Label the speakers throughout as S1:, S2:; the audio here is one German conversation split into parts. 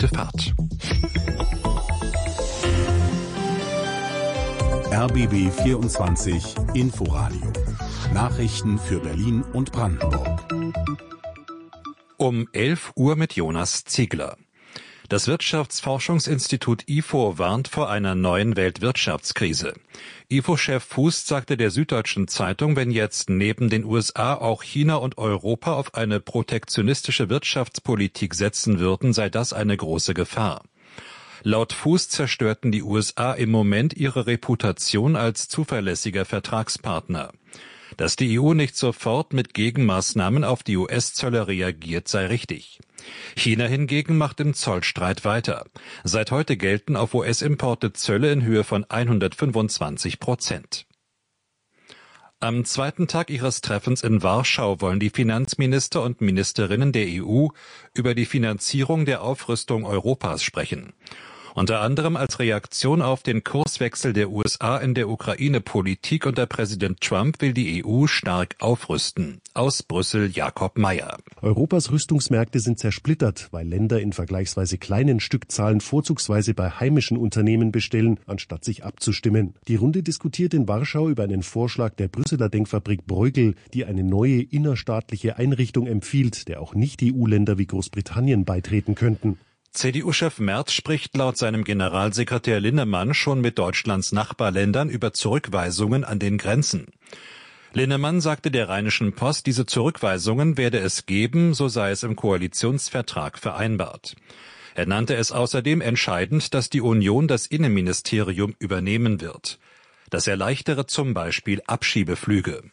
S1: Gute Fahrt.
S2: RBB 24 Inforadio. Nachrichten für Berlin und Brandenburg.
S1: Um 11 Uhr mit Jonas Ziegler. Das Wirtschaftsforschungsinstitut IFO warnt vor einer neuen Weltwirtschaftskrise. IFO-Chef Fuß sagte der Süddeutschen Zeitung, wenn jetzt neben den USA auch China und Europa auf eine protektionistische Wirtschaftspolitik setzen würden, sei das eine große Gefahr. Laut Fuß zerstörten die USA im Moment ihre Reputation als zuverlässiger Vertragspartner. Dass die EU nicht sofort mit Gegenmaßnahmen auf die US-Zölle reagiert, sei richtig. China hingegen macht im Zollstreit weiter. Seit heute gelten auf US-Importe Zölle in Höhe von 125%. Am zweiten Tag ihres Treffens in Warschau wollen die Finanzminister und Ministerinnen der EU über die Finanzierung der Aufrüstung Europas sprechen. Unter anderem als Reaktion auf den Kurswechsel der USA in der Ukraine-Politik unter Präsident Trump will die EU stark aufrüsten. Aus Brüssel Jakob Mayer.
S3: Europas Rüstungsmärkte sind zersplittert, weil Länder in vergleichsweise kleinen Stückzahlen vorzugsweise bei heimischen Unternehmen bestellen, anstatt sich abzustimmen. Die Runde diskutiert in Warschau über einen Vorschlag der Brüsseler Denkfabrik Bruegel, die eine neue innerstaatliche Einrichtung empfiehlt, der auch Nicht-EU-Länder wie Großbritannien beitreten könnten.
S1: CDU-Chef Merz spricht laut seinem Generalsekretär Linnemann schon mit Deutschlands Nachbarländern über Zurückweisungen an den Grenzen. Linnemann sagte der Rheinischen Post, diese Zurückweisungen werde es geben, so sei es im Koalitionsvertrag vereinbart. Er nannte es außerdem entscheidend, dass die Union das Innenministerium übernehmen wird. Das erleichtere zum Beispiel Abschiebeflüge.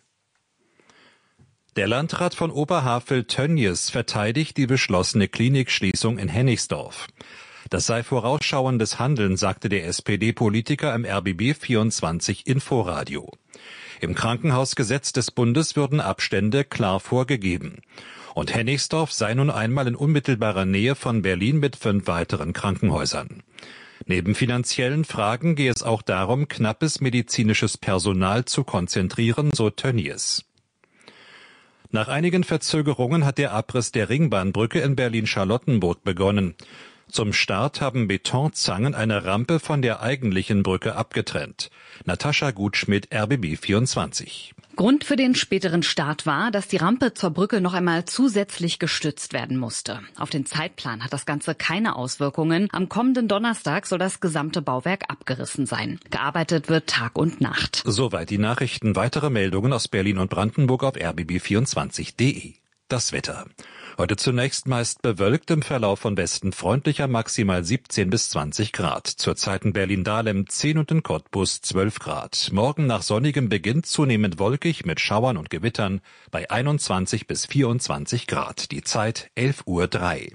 S1: Der Landrat von Oberhavel-Tönnies verteidigt die beschlossene Klinikschließung in Hennigsdorf. Das sei vorausschauendes Handeln, sagte der SPD-Politiker im RBB 24 Inforadio. Im Krankenhausgesetz des Bundes würden Abstände klar vorgegeben. Und Hennigsdorf sei nun einmal in unmittelbarer Nähe von Berlin mit 5 weiteren Krankenhäusern. Neben finanziellen Fragen gehe es auch darum, knappes medizinisches Personal zu konzentrieren, so Tönnies. Nach einigen Verzögerungen hat der Abriss der Ringbahnbrücke in Berlin-Charlottenburg begonnen. Zum Start haben Betonzangen eine Rampe von der eigentlichen Brücke abgetrennt. Natascha Gutschmidt, RBB 24.
S4: Grund für den späteren Start war, dass die Rampe zur Brücke noch einmal zusätzlich gestützt werden musste. Auf den Zeitplan hat das Ganze keine Auswirkungen. Am kommenden Donnerstag soll das gesamte Bauwerk abgerissen sein. Gearbeitet wird Tag und Nacht.
S1: Soweit die Nachrichten. Weitere Meldungen aus Berlin und Brandenburg auf rbb24.de. Das Wetter. Heute zunächst meist bewölkt, im Verlauf von Westen freundlicher, maximal 17 bis 20 Grad. Zurzeit in Berlin-Dahlem 10 und in Cottbus 12 Grad. Morgen nach sonnigem Beginn zunehmend wolkig mit Schauern und Gewittern bei 21 bis 24 Grad. Die Zeit 11:03 Uhr.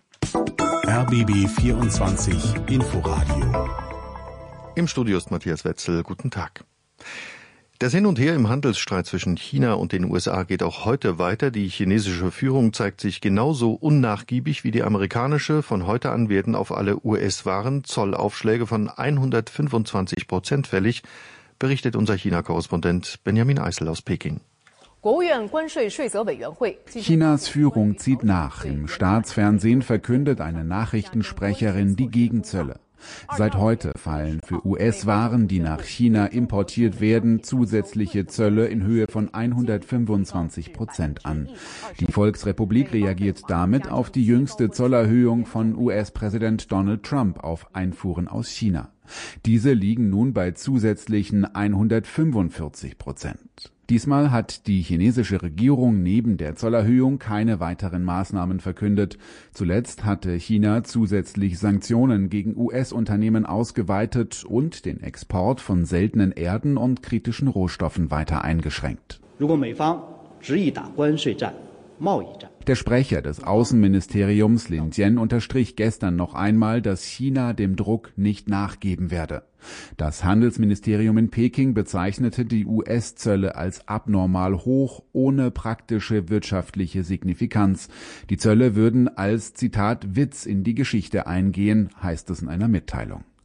S2: RBB 24 Inforadio.
S5: Im Studio ist Matthias Wetzel. Guten Tag. Das Hin und Her im Handelsstreit zwischen China und den USA geht auch heute weiter. Die chinesische Führung zeigt sich genauso unnachgiebig wie die amerikanische. Von heute an werden auf alle US-Waren Zollaufschläge von 125% fällig, berichtet unser China-Korrespondent Benjamin Eisel aus Peking.
S6: Chinas Führung zieht nach. Im Staatsfernsehen verkündet eine Nachrichtensprecherin die Gegenzölle. Seit heute fallen für US-Waren, die nach China importiert werden, zusätzliche Zölle in Höhe von 125% an. Die Volksrepublik reagiert damit auf die jüngste Zollerhöhung von US-Präsident Donald Trump auf Einfuhren aus China. Diese liegen nun bei zusätzlichen 145%. Diesmal hat die chinesische Regierung neben der Zollerhöhung keine weiteren Maßnahmen verkündet. Zuletzt hatte China zusätzlich Sanktionen gegen US-Unternehmen ausgeweitet und den Export von seltenen Erden und kritischen Rohstoffen weiter eingeschränkt. Der Sprecher des Außenministeriums Lin Jian unterstrich gestern noch einmal, dass China dem Druck nicht nachgeben werde. Das Handelsministerium in Peking bezeichnete die US-Zölle als abnormal hoch, ohne praktische wirtschaftliche Signifikanz. Die Zölle würden als, Zitat, Witz in die Geschichte eingehen, heißt es in einer Mitteilung.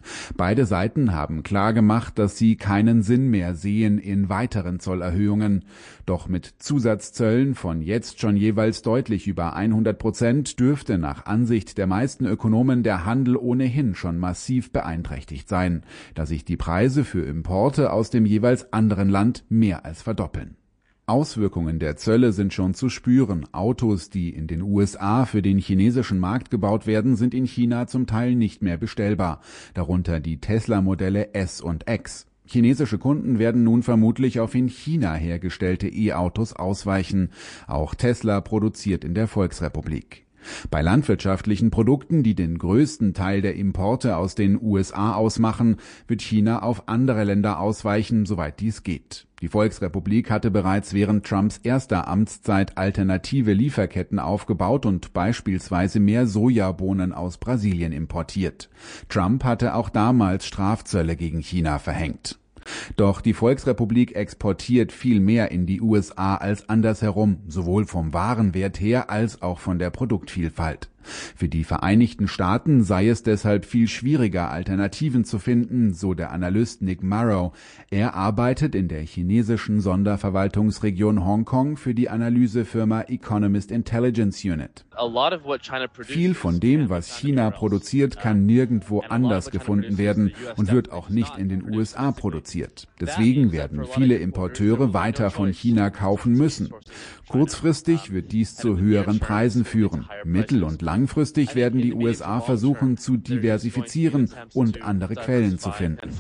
S6: Beide Seiten haben klargemacht, dass sie keinen Sinn mehr sehen in weiteren Zollerhöhungen. Doch mit Zusatzzöllen von jetzt schon jeweils deutlich über 100% dürfte nach Ansicht der meisten Ökonomen der Handel ohnehin schon massiv beeinträchtigt sein, da sich die Preise für Importe aus dem jeweils anderen Land mehr als verdoppeln. Auswirkungen der Zölle sind schon zu spüren. Autos, die in den USA für den chinesischen Markt gebaut werden, sind in China zum Teil nicht mehr bestellbar. Darunter die Tesla-Modelle S und X. Chinesische Kunden werden nun vermutlich auf in China hergestellte E-Autos ausweichen. Auch Tesla produziert in der Volksrepublik. Bei landwirtschaftlichen Produkten, die den größten Teil der Importe aus den USA ausmachen, wird China auf andere Länder ausweichen, soweit dies geht. Die Volksrepublik hatte bereits während Trumps erster Amtszeit alternative Lieferketten aufgebaut und beispielsweise mehr Sojabohnen aus Brasilien importiert. Trump hatte auch damals Strafzölle gegen China verhängt. Doch die Volksrepublik exportiert viel mehr in die USA als andersherum, sowohl vom Warenwert her als auch von der Produktvielfalt. Für die Vereinigten Staaten sei es deshalb viel schwieriger, Alternativen zu finden, so der Analyst Nick Marrow. Er arbeitet in der chinesischen Sonderverwaltungsregion Hongkong für die Analysefirma Economist Intelligence Unit. Viel von dem, was China produziert, kann nirgendwo anders gefunden werden und wird auch nicht in den USA produziert. Deswegen werden viele Importeure weiter von China kaufen müssen. Kurzfristig wird dies zu höheren Preisen führen. Mittel- und langfristig werden die USA versuchen zu diversifizieren und andere Quellen zu finden.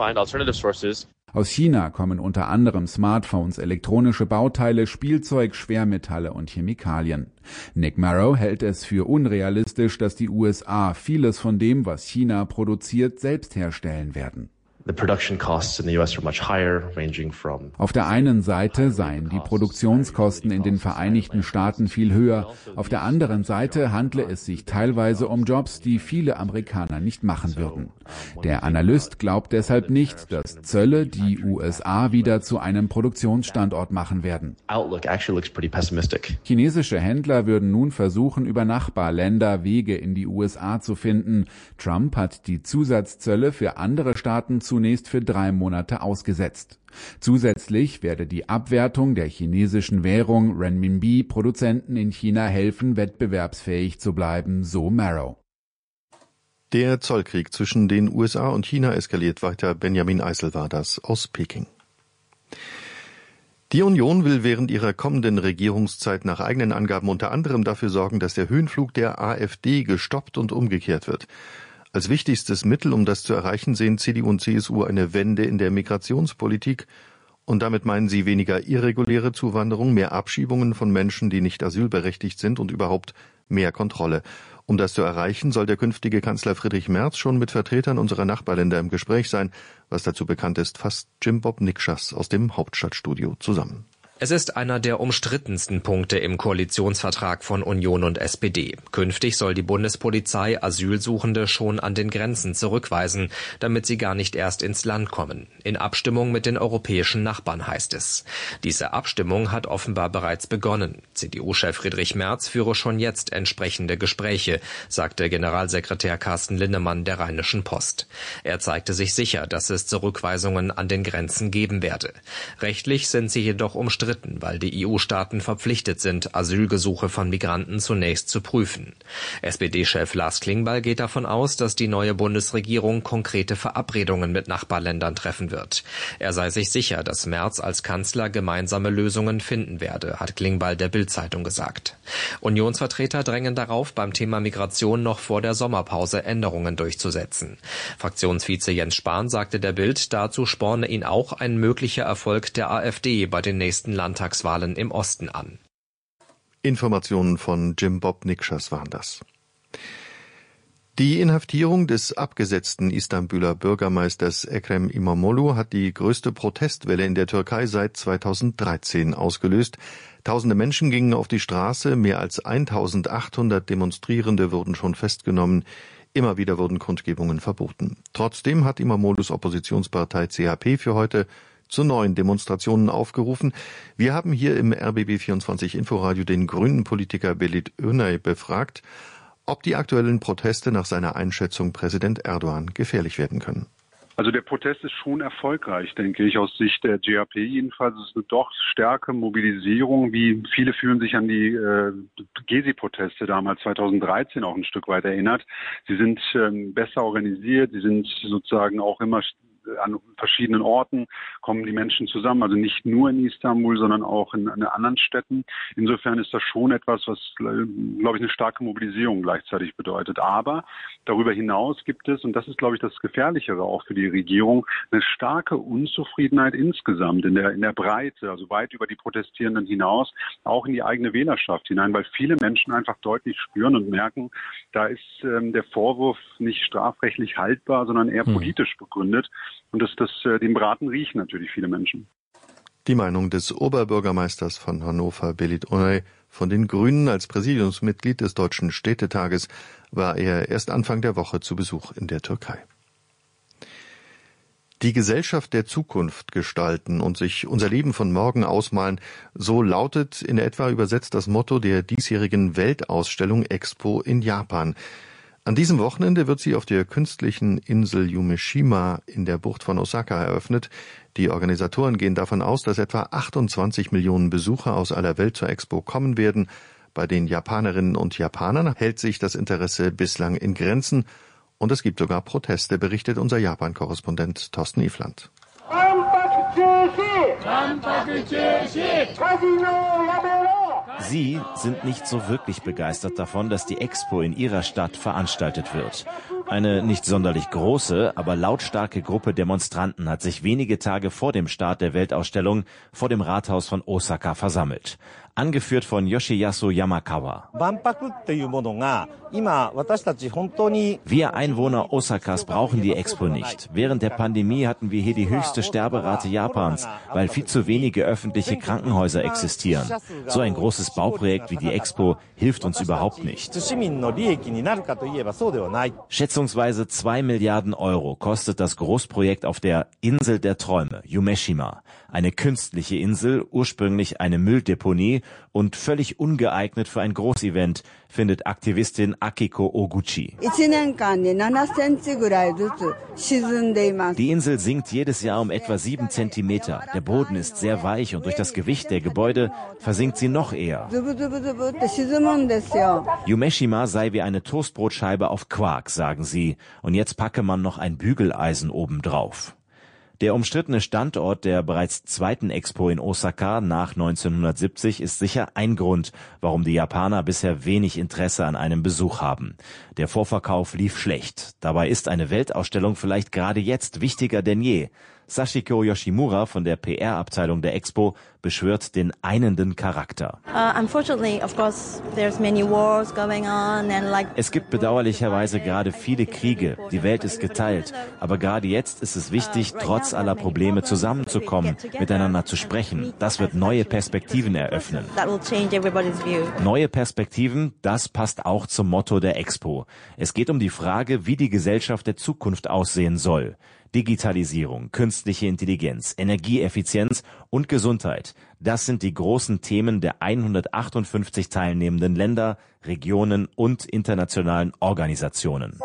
S6: Aus China kommen unter anderem Smartphones, elektronische Bauteile, Spielzeug, Schwermetalle und Chemikalien. Nick Marrow hält es für unrealistisch, dass die USA vieles von dem, was China produziert, selbst herstellen werden. Auf der einen Seite seien die Produktionskosten in den Vereinigten Staaten viel höher, auf der anderen Seite handle es sich teilweise um Jobs, die viele Amerikaner nicht machen würden. Der Analyst glaubt deshalb nicht, dass Zölle die USA wieder zu einem Produktionsstandort machen werden. Chinesische Händler würden nun versuchen, über Nachbarländer Wege in die USA zu finden. Trump hat die Zusatzzölle für andere Staaten zunächst für 3 Monate ausgesetzt. Zusätzlich werde die Abwertung der chinesischen Währung Renminbi Produzenten in China helfen, wettbewerbsfähig zu bleiben, so Marrow.
S5: Der Zollkrieg zwischen den USA und China eskaliert weiter. Benjamin Eisel war das aus Peking. Die Union will während ihrer kommenden Regierungszeit nach eigenen Angaben unter anderem dafür sorgen, dass der Höhenflug der AfD gestoppt und umgekehrt wird. Als wichtigstes Mittel, um das zu erreichen, sehen CDU und CSU eine Wende in der Migrationspolitik. Und damit meinen sie weniger irreguläre Zuwanderung, mehr Abschiebungen von Menschen, die nicht asylberechtigt sind und überhaupt mehr Kontrolle. Um das zu erreichen, soll der künftige Kanzler Friedrich Merz schon mit Vertretern unserer Nachbarländer im Gespräch sein. Was dazu bekannt ist, fasst Jim Bob Nikschas aus dem Hauptstadtstudio zusammen.
S7: Es ist einer der umstrittensten Punkte im Koalitionsvertrag von Union und SPD. Künftig soll die Bundespolizei Asylsuchende schon an den Grenzen zurückweisen, damit sie gar nicht erst ins Land kommen. In Abstimmung mit den europäischen Nachbarn, heißt es. Diese Abstimmung hat offenbar bereits begonnen. CDU-Chef Friedrich Merz führe schon jetzt entsprechende Gespräche, sagte Generalsekretär Carsten Linnemann der Rheinischen Post. Er zeigte sich sicher, dass es Zurückweisungen an den Grenzen geben werde. Rechtlich sind sie jedoch umstritten, weil die EU-Staaten verpflichtet sind, Asylgesuche von Migranten zunächst zu prüfen. SPD-Chef Lars Klingbeil geht davon aus, dass die neue Bundesregierung konkrete Verabredungen mit Nachbarländern treffen wird. Er sei sich sicher, dass Merz als Kanzler gemeinsame Lösungen finden werde, hat Klingbeil der Bild-Zeitung gesagt. Unionsvertreter drängen darauf, beim Thema Migration noch vor der Sommerpause Änderungen durchzusetzen. Fraktionsvize Jens Spahn sagte der Bild, dazu sporne ihn auch ein möglicher Erfolg der AfD bei den nächsten Landtagswahlen im Osten an.
S5: Informationen von Jim Bob Nikschas waren das. Die Inhaftierung des abgesetzten Istanbuler Bürgermeisters Ekrem İmamoğlu hat die größte Protestwelle in der Türkei seit 2013 ausgelöst. Tausende Menschen gingen auf die Straße, mehr als 1800 Demonstrierende wurden schon festgenommen. Immer wieder wurden Kundgebungen verboten. Trotzdem hat İmamoğlu's Oppositionspartei CHP für heute zu neuen Demonstrationen aufgerufen. Wir haben hier im RBB24 Inforadio den grünen Politiker Belit Önay befragt, ob die aktuellen Proteste nach seiner Einschätzung Präsident Erdogan gefährlich werden können.
S8: Also der Protest ist schon erfolgreich, denke ich, aus Sicht der GAP jedenfalls. Es ist eine doch starke Mobilisierung, wie viele fühlen sich an die Gezi-Proteste damals 2013 auch ein Stück weit erinnert. Sie sind besser organisiert, sie sind sozusagen auch immer an verschiedenen Orten kommen die Menschen zusammen, also nicht nur in Istanbul, sondern auch in anderen Städten. Insofern ist das schon etwas, was, glaube ich, eine starke Mobilisierung gleichzeitig bedeutet. Aber darüber hinaus gibt es, und das ist, glaube ich, das Gefährlichere auch für die Regierung, eine starke Unzufriedenheit insgesamt in der Breite, also weit über die Protestierenden hinaus, auch in die eigene Wählerschaft hinein, weil viele Menschen einfach deutlich spüren und merken, da ist der Vorwurf nicht strafrechtlich haltbar, sondern eher politisch begründet. Und dem Braten riechen natürlich viele Menschen.
S5: Die Meinung des Oberbürgermeisters von Hannover, Belit Onay, von den Grünen. Als Präsidiumsmitglied des Deutschen Städtetages war er erst Anfang der Woche zu Besuch in der Türkei. Die Gesellschaft der Zukunft gestalten und sich unser Leben von morgen ausmalen, so lautet in etwa übersetzt das Motto der diesjährigen Weltausstellung Expo in Japan. An diesem Wochenende wird sie auf der künstlichen Insel Yumeshima in der Bucht von Osaka eröffnet. Die Organisatoren gehen davon aus, dass etwa 28 Millionen Besucher aus aller Welt zur Expo kommen werden. Bei den Japanerinnen und Japanern hält sich das Interesse bislang in Grenzen und es gibt sogar Proteste, berichtet unser Japan-Korrespondent Thorsten Ifland.
S9: Sie sind nicht so wirklich begeistert davon, dass die Expo in ihrer Stadt veranstaltet wird. Eine nicht sonderlich große, aber lautstarke Gruppe Demonstranten hat sich wenige Tage vor dem Start der Weltausstellung vor dem Rathaus von Osaka versammelt. Angeführt von Yoshiyasu Yamakawa. Wir Einwohner Osakas brauchen die Expo nicht. Während der Pandemie hatten wir hier die höchste Sterberate Japans, weil viel zu wenige öffentliche Krankenhäuser existieren. So ein großes Bauprojekt wie die Expo hilft uns überhaupt nicht. Schätzungsweise 2 Milliarden Euro kostet das Großprojekt auf der Insel der Träume, Yumeshima. Eine künstliche Insel, ursprünglich eine Mülldeponie und völlig ungeeignet für ein Großevent, findet Aktivistin Akiko Oguchi. Die Insel sinkt jedes Jahr um etwa 7 Zentimeter. Der Boden ist sehr weich und durch das Gewicht der Gebäude versinkt sie noch eher. Yumeshima sei wie eine Toastbrotscheibe auf Quark, sagen sie. Und jetzt packe man noch ein Bügeleisen obendrauf. Der umstrittene Standort der bereits zweiten Expo in Osaka nach 1970 ist sicher ein Grund, warum die Japaner bisher wenig Interesse an einem Besuch haben. Der Vorverkauf lief schlecht. Dabei ist eine Weltausstellung vielleicht gerade jetzt wichtiger denn je. Sachiko Yoshimura von der PR-Abteilung der Expo beschwört den einenden Charakter. Es gibt bedauerlicherweise gerade viele Kriege. Die Welt ist geteilt. Aber gerade jetzt ist es wichtig, trotz aller Probleme zusammenzukommen, miteinander zu sprechen. Das wird neue Perspektiven eröffnen. Neue Perspektiven, das passt auch zum Motto der Expo. Es geht um die Frage, wie die Gesellschaft der Zukunft aussehen soll. Digitalisierung, künstliche Intelligenz, Energieeffizienz und Gesundheit. Das sind die großen Themen der 158 teilnehmenden Länder, Regionen und internationalen Organisationen.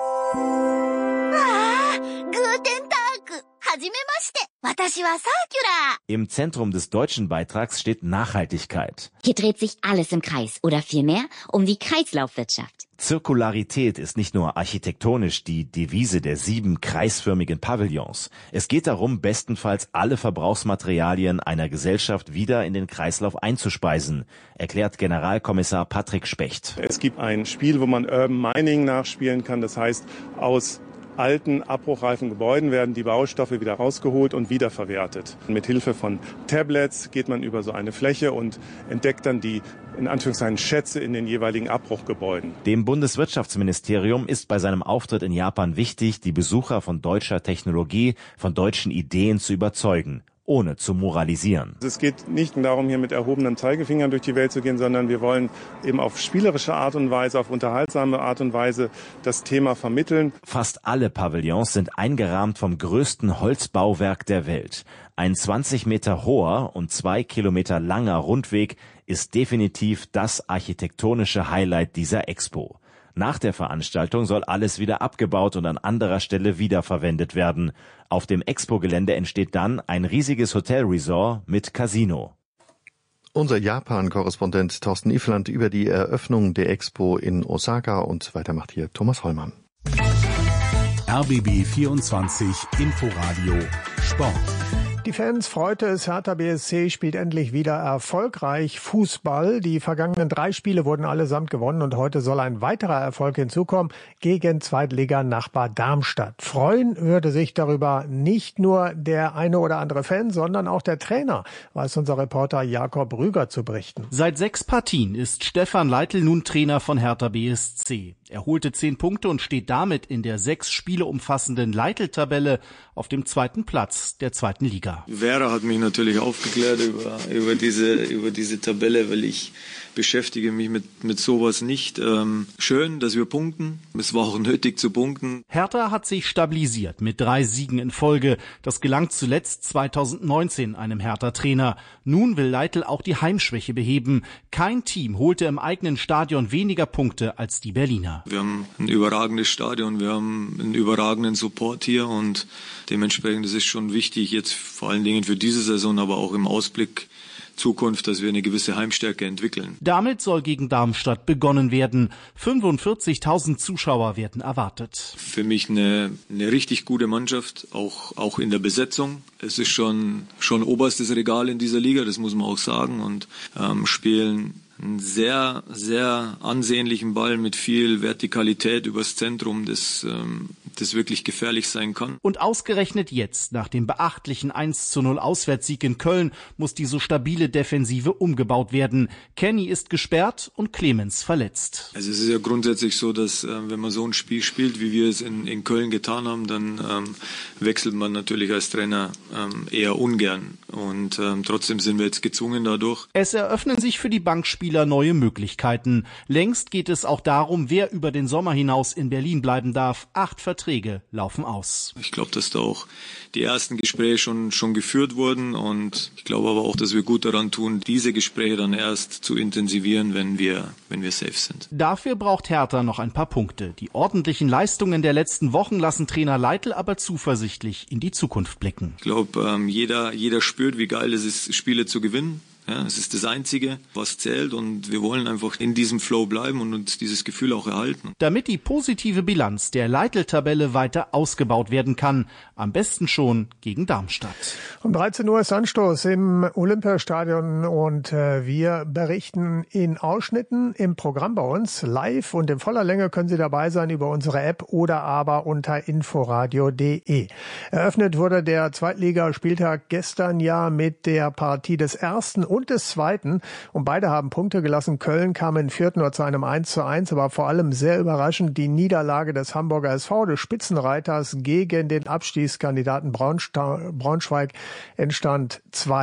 S9: Im Zentrum des deutschen Beitrags steht Nachhaltigkeit.
S10: Hier dreht sich alles im Kreis oder vielmehr um die Kreislaufwirtschaft.
S9: Zirkularität ist nicht nur architektonisch die Devise der 7 kreisförmigen Pavillons. Es geht darum, bestenfalls alle Verbrauchsmaterialien einer Gesellschaft wieder in den Kreislauf einzuspeisen, erklärt Generalkommissar Patrick Specht.
S11: Es gibt ein Spiel, wo man Urban Mining nachspielen kann. Das heißt, aus alten, abbruchreifen Gebäuden werden die Baustoffe wieder rausgeholt und wiederverwertet. Mit Hilfe von Tablets geht man über so eine Fläche und entdeckt dann die, in Anführungszeichen, Schätze in den jeweiligen Abbruchgebäuden.
S9: Dem Bundeswirtschaftsministerium ist bei seinem Auftritt in Japan wichtig, die Besucher von deutscher Technologie, von deutschen Ideen zu überzeugen, ohne zu moralisieren.
S11: Es geht nicht darum, hier mit erhobenen Zeigefingern durch die Welt zu gehen, sondern wir wollen eben auf spielerische Art und Weise, auf unterhaltsame Art und Weise das Thema vermitteln.
S9: Fast alle Pavillons sind eingerahmt vom größten Holzbauwerk der Welt. Ein 20 Meter hoher und 2 Kilometer langer Rundweg ist definitiv das architektonische Highlight dieser Expo. Nach der Veranstaltung soll alles wieder abgebaut und an anderer Stelle wiederverwendet werden. Auf dem Expo-Gelände entsteht dann ein riesiges Hotelresort mit Casino.
S5: Unser Japan-Korrespondent Thorsten Ifland über die Eröffnung der Expo in Osaka und weiter macht hier Thomas Hollmann.
S2: RBB 24 Inforadio Sport.
S12: Die Fans freute es, Hertha BSC spielt endlich wieder erfolgreich Fußball. Die vergangenen 3 Spiele wurden allesamt gewonnen und heute soll ein weiterer Erfolg hinzukommen gegen Zweitliga-Nachbar Darmstadt. Freuen würde sich darüber nicht nur der eine oder andere Fan, sondern auch der Trainer, weiß unser Reporter Jakob Rüger zu berichten.
S13: Seit 6 Partien ist Stefan Leitl nun Trainer von Hertha BSC. Er holte 10 Punkte und steht damit in der 6 Spiele umfassenden Leitl-Tabelle auf dem 2. Platz der 2. Liga.
S14: Vera hat mich natürlich aufgeklärt über diese Tabelle, weil ich beschäftige mich mit sowas nicht. Schön, dass wir punkten. Es war auch nötig zu punkten.
S13: Hertha hat sich stabilisiert mit 3 Siegen in Folge. Das gelang zuletzt 2019 einem Hertha-Trainer. Nun will Leitl auch die Heimschwäche beheben. Kein Team holte im eigenen Stadion weniger Punkte als die Berliner.
S14: Wir haben ein überragendes Stadion, wir haben einen überragenden Support hier und dementsprechend ist es schon wichtig, jetzt vor allen Dingen für diese Saison, aber auch im Ausblick Zukunft, dass wir eine gewisse Heimstärke entwickeln.
S13: Damit soll gegen Darmstadt begonnen werden. 45.000 Zuschauer werden erwartet.
S14: Für mich eine richtig gute Mannschaft, auch in der Besetzung. Es ist schon oberstes Regal in dieser Liga, das muss man auch sagen, und spielen einen sehr, sehr ansehnlichen Ball mit viel Vertikalität übers Zentrum, das wirklich gefährlich sein kann.
S13: Und ausgerechnet jetzt, nach dem beachtlichen 1:0 Auswärtssieg in Köln, muss die so stabile Defensive umgebaut werden. Kenny ist gesperrt und Clemens verletzt.
S14: Also es ist ja grundsätzlich so, dass wenn man so ein Spiel spielt, wie wir es in Köln getan haben, dann wechselt man natürlich als Trainer eher ungern. Und trotzdem sind wir jetzt gezwungen dadurch.
S13: Es eröffnen sich für die Bankspieler neue Möglichkeiten. Längst geht es auch darum, wer über den Sommer hinaus in Berlin bleiben darf. 8 Verträge laufen aus.
S14: Ich glaube, dass da auch die ersten Gespräche schon geführt wurden und ich glaube aber auch, dass wir gut daran tun, diese Gespräche dann erst zu intensivieren, wenn wir safe sind.
S13: Dafür braucht Hertha noch ein paar Punkte. Die ordentlichen Leistungen der letzten Wochen lassen Trainer Leitl aber zuversichtlich in die Zukunft blicken.
S14: Ich glaube, jeder spürt, wie geil es ist, Spiele zu gewinnen. Ja, es ist das Einzige, was zählt und wir wollen einfach in diesem Flow bleiben und uns dieses Gefühl auch erhalten.
S13: Damit die positive Bilanz der Leitl-Tabelle weiter ausgebaut werden kann, am besten schon gegen Darmstadt.
S12: Um 13 Uhr ist Anstoß im Olympiastadion und wir berichten in Ausschnitten im Programm bei uns live und in voller Länge können Sie dabei sein über unsere App oder aber unter inforadio.de. Eröffnet wurde der Zweitligaspieltag gestern ja mit der Partie des ersten und des zweiten. Und beide haben Punkte gelassen. Köln kam in vierten nur zu einem 1:1, aber vor allem sehr überraschend die Niederlage des Hamburger SV, des Spitzenreiters, gegen den Abstiegskandidaten Braunschweig entstand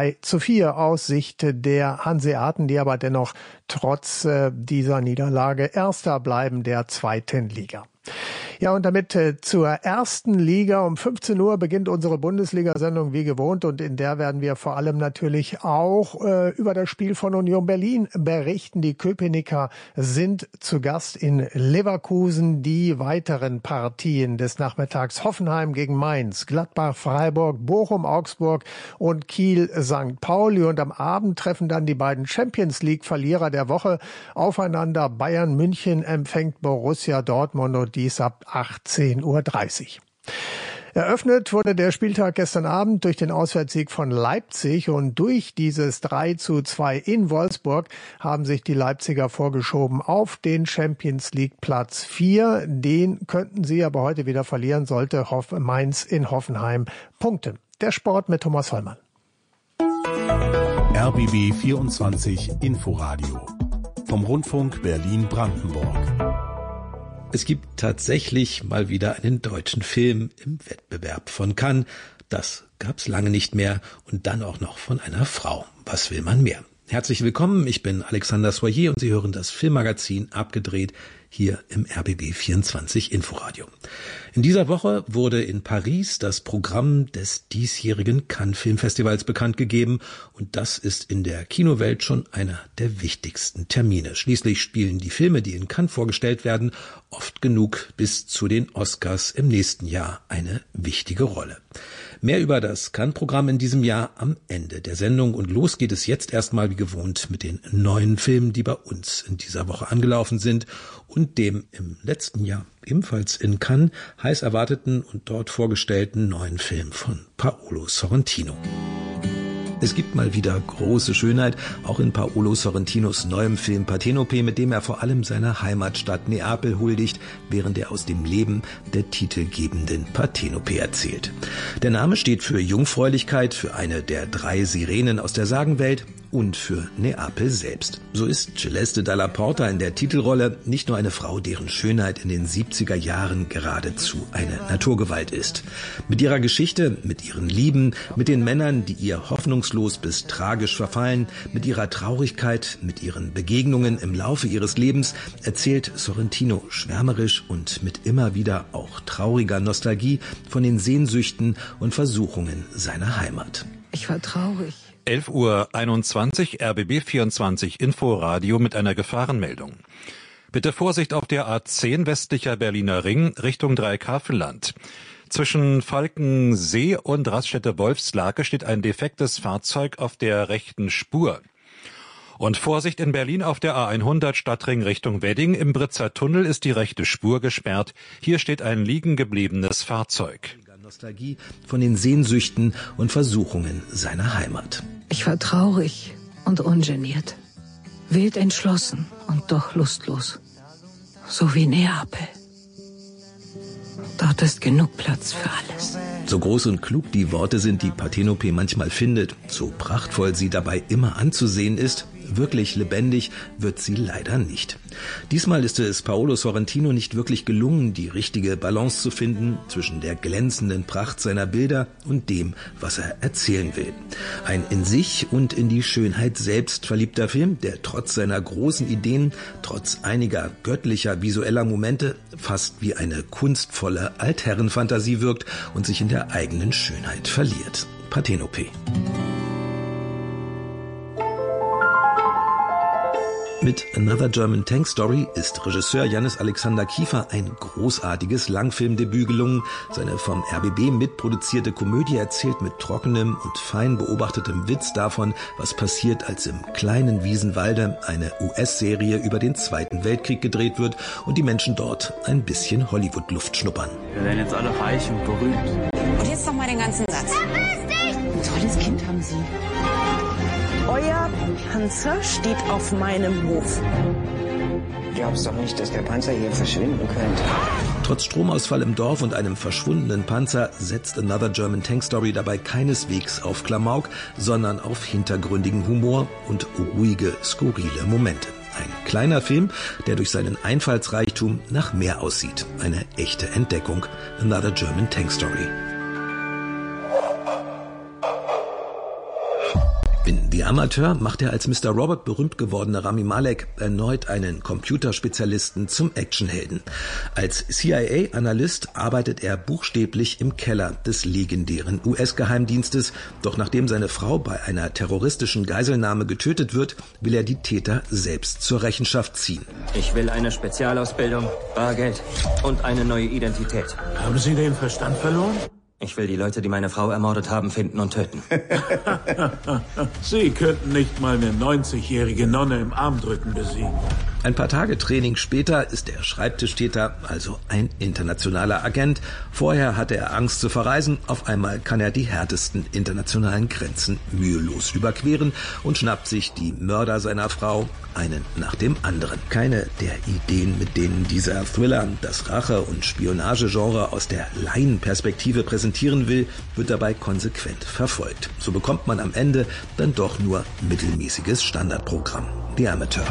S12: 2:4 aus Sicht der Hanseaten, die aber dennoch trotz dieser Niederlage Erster bleiben der zweiten Liga. Ja, und damit zur ersten Liga. Um 15 Uhr beginnt unsere Bundesliga-Sendung wie gewohnt und in der werden wir vor allem natürlich auch über das Spiel von Union Berlin berichten. Die Köpenicker sind zu Gast in Leverkusen. Die weiteren Partien des Nachmittags: Hoffenheim gegen Mainz, Gladbach, Freiburg, Bochum, Augsburg und Kiel, St. Pauli. Und am Abend treffen dann die beiden Champions-League-Verlierer der Woche aufeinander. Bayern München empfängt Borussia Dortmund und dies ab 18:30 Uhr. Eröffnet wurde der Spieltag gestern Abend durch den Auswärtssieg von Leipzig und durch dieses 3:2 in Wolfsburg haben sich die Leipziger vorgeschoben auf den Champions League Platz 4. Den könnten sie aber heute wieder verlieren, sollte Mainz in Hoffenheim punkten. Der Sport mit Thomas Hollmann.
S2: RBB 24 Inforadio vom Rundfunk Berlin-Brandenburg.
S15: Es gibt tatsächlich mal wieder einen deutschen Film im Wettbewerb von Cannes. Das gab's lange nicht mehr und dann auch noch von einer Frau. Was will man mehr? Herzlich willkommen, ich bin Alexander Soyer und Sie hören das Filmmagazin Abgedreht hier im RBB 24 Inforadio. In dieser Woche wurde in Paris das Programm des diesjährigen Cannes Filmfestivals bekannt gegeben und das ist in der Kinowelt schon einer der wichtigsten Termine. Schließlich spielen die Filme, die in Cannes vorgestellt werden, oft genug bis zu den Oscars im nächsten Jahr eine wichtige Rolle. Mehr über das Cannes-Programm in diesem Jahr am Ende der Sendung. Und los geht es jetzt erstmal wie gewohnt mit den neuen Filmen, die bei uns in dieser Woche angelaufen sind und dem im letzten Jahr ebenfalls in Cannes heiß erwarteten und dort vorgestellten neuen Film von Paolo Sorrentino. Es gibt mal wieder große Schönheit, auch in Paolo Sorrentinos neuem Film Partenope, mit dem er vor allem seiner Heimatstadt Neapel huldigt, während er aus dem Leben der titelgebenden Partenope erzählt. Der Name steht für Jungfräulichkeit, für eine der 3 Sirenen aus der Sagenwelt und für Neapel selbst. So ist Celeste Dalla Porta in der Titelrolle nicht nur eine Frau, deren Schönheit in den 70er Jahren geradezu eine Naturgewalt ist. Mit ihrer Geschichte, mit ihren Lieben, mit den Männern, die ihr hoffnungslos bis tragisch verfallen, mit ihrer Traurigkeit, mit ihren Begegnungen im Laufe ihres Lebens, erzählt Sorrentino schwärmerisch und mit immer wieder auch trauriger Nostalgie von den Sehnsüchten und Versuchungen seiner Heimat.
S16: Ich war traurig.
S1: 11:21 Uhr, RBB 24 Inforadio mit einer Gefahrenmeldung. Bitte Vorsicht auf der A10 westlicher Berliner Ring Richtung Dreieckhavenland. Zwischen Falkensee und Raststätte-Wolfslake steht ein defektes Fahrzeug auf der rechten Spur. Und Vorsicht in Berlin auf der A100 Stadtring Richtung Wedding. Im Britzer Tunnel ist die rechte Spur gesperrt. Hier steht ein liegen gebliebenes Fahrzeug.
S15: Nostalgie von den Sehnsüchten und Versuchungen seiner Heimat.
S16: Ich war traurig und ungeniert, wild entschlossen und doch lustlos, so wie Neapel. Dort ist genug Platz für alles.
S15: So groß und klug die Worte sind, die Partenope manchmal findet, so prachtvoll sie dabei immer anzusehen ist, wirklich lebendig wird sie leider nicht. Diesmal ist es Paolo Sorrentino nicht wirklich gelungen, die richtige Balance zu finden zwischen der glänzenden Pracht seiner Bilder und dem, was er erzählen will. Ein in sich und in die Schönheit selbst verliebter Film, der trotz seiner großen Ideen, trotz einiger göttlicher visueller Momente fast wie eine kunstvolle Altherrenfantasie wirkt und sich in der eigenen Schönheit verliert. Partenope. Mit Another German Tank Story ist Regisseur Jannis Alexander Kiefer ein großartiges Langfilmdebüt gelungen. Seine vom RBB mitproduzierte Komödie erzählt mit trockenem und fein beobachtetem Witz davon, was passiert, als im kleinen Wiesenwalde eine US-Serie über den Zweiten Weltkrieg gedreht wird und die Menschen dort ein bisschen Hollywood-Luft schnuppern.
S17: Wir werden jetzt alle reich und berühmt.
S18: Und jetzt noch mal den ganzen Satz.
S16: Ein tolles Kind haben Sie.
S18: Euer Panzer steht auf meinem Hof.
S19: Glaubst doch nicht, dass der Panzer hier verschwinden könnte.
S15: Trotz Stromausfall im Dorf und einem verschwundenen Panzer setzt Another German Tank Story dabei keineswegs auf Klamauk, sondern auf hintergründigen Humor und ruhige, skurrile Momente. Ein kleiner Film, der durch seinen Einfallsreichtum nach mehr aussieht. Eine echte Entdeckung. Another German Tank Story. In The Amateur macht er als Mr. Robot berühmt gewordene Rami Malek erneut einen Computerspezialisten zum Actionhelden. Als CIA-Analyst arbeitet er buchstäblich im Keller des legendären US-Geheimdienstes. Doch nachdem seine Frau bei einer terroristischen Geiselnahme getötet wird, will er die Täter selbst zur Rechenschaft ziehen.
S17: Ich will eine Spezialausbildung, Bargeld und eine neue Identität.
S20: Haben Sie den Verstand verloren?
S17: Ich will die Leute, die meine Frau ermordet haben, finden und töten.
S20: Sie könnten nicht mal eine 90-jährige Nonne im Armdrücken besiegen.
S15: Ein paar Tage Training später ist der Schreibtischtäter also ein internationaler Agent. Vorher hatte er Angst zu verreisen. Auf einmal kann er die härtesten internationalen Grenzen mühelos überqueren und schnappt sich die Mörder seiner Frau, einen nach dem anderen. Keine der Ideen, mit denen dieser Thriller das Rache- und Spionagegenre aus der Laienperspektive präsentieren will, wird dabei konsequent verfolgt. So bekommt man am Ende dann doch nur mittelmäßiges Standardprogramm. The Amateur.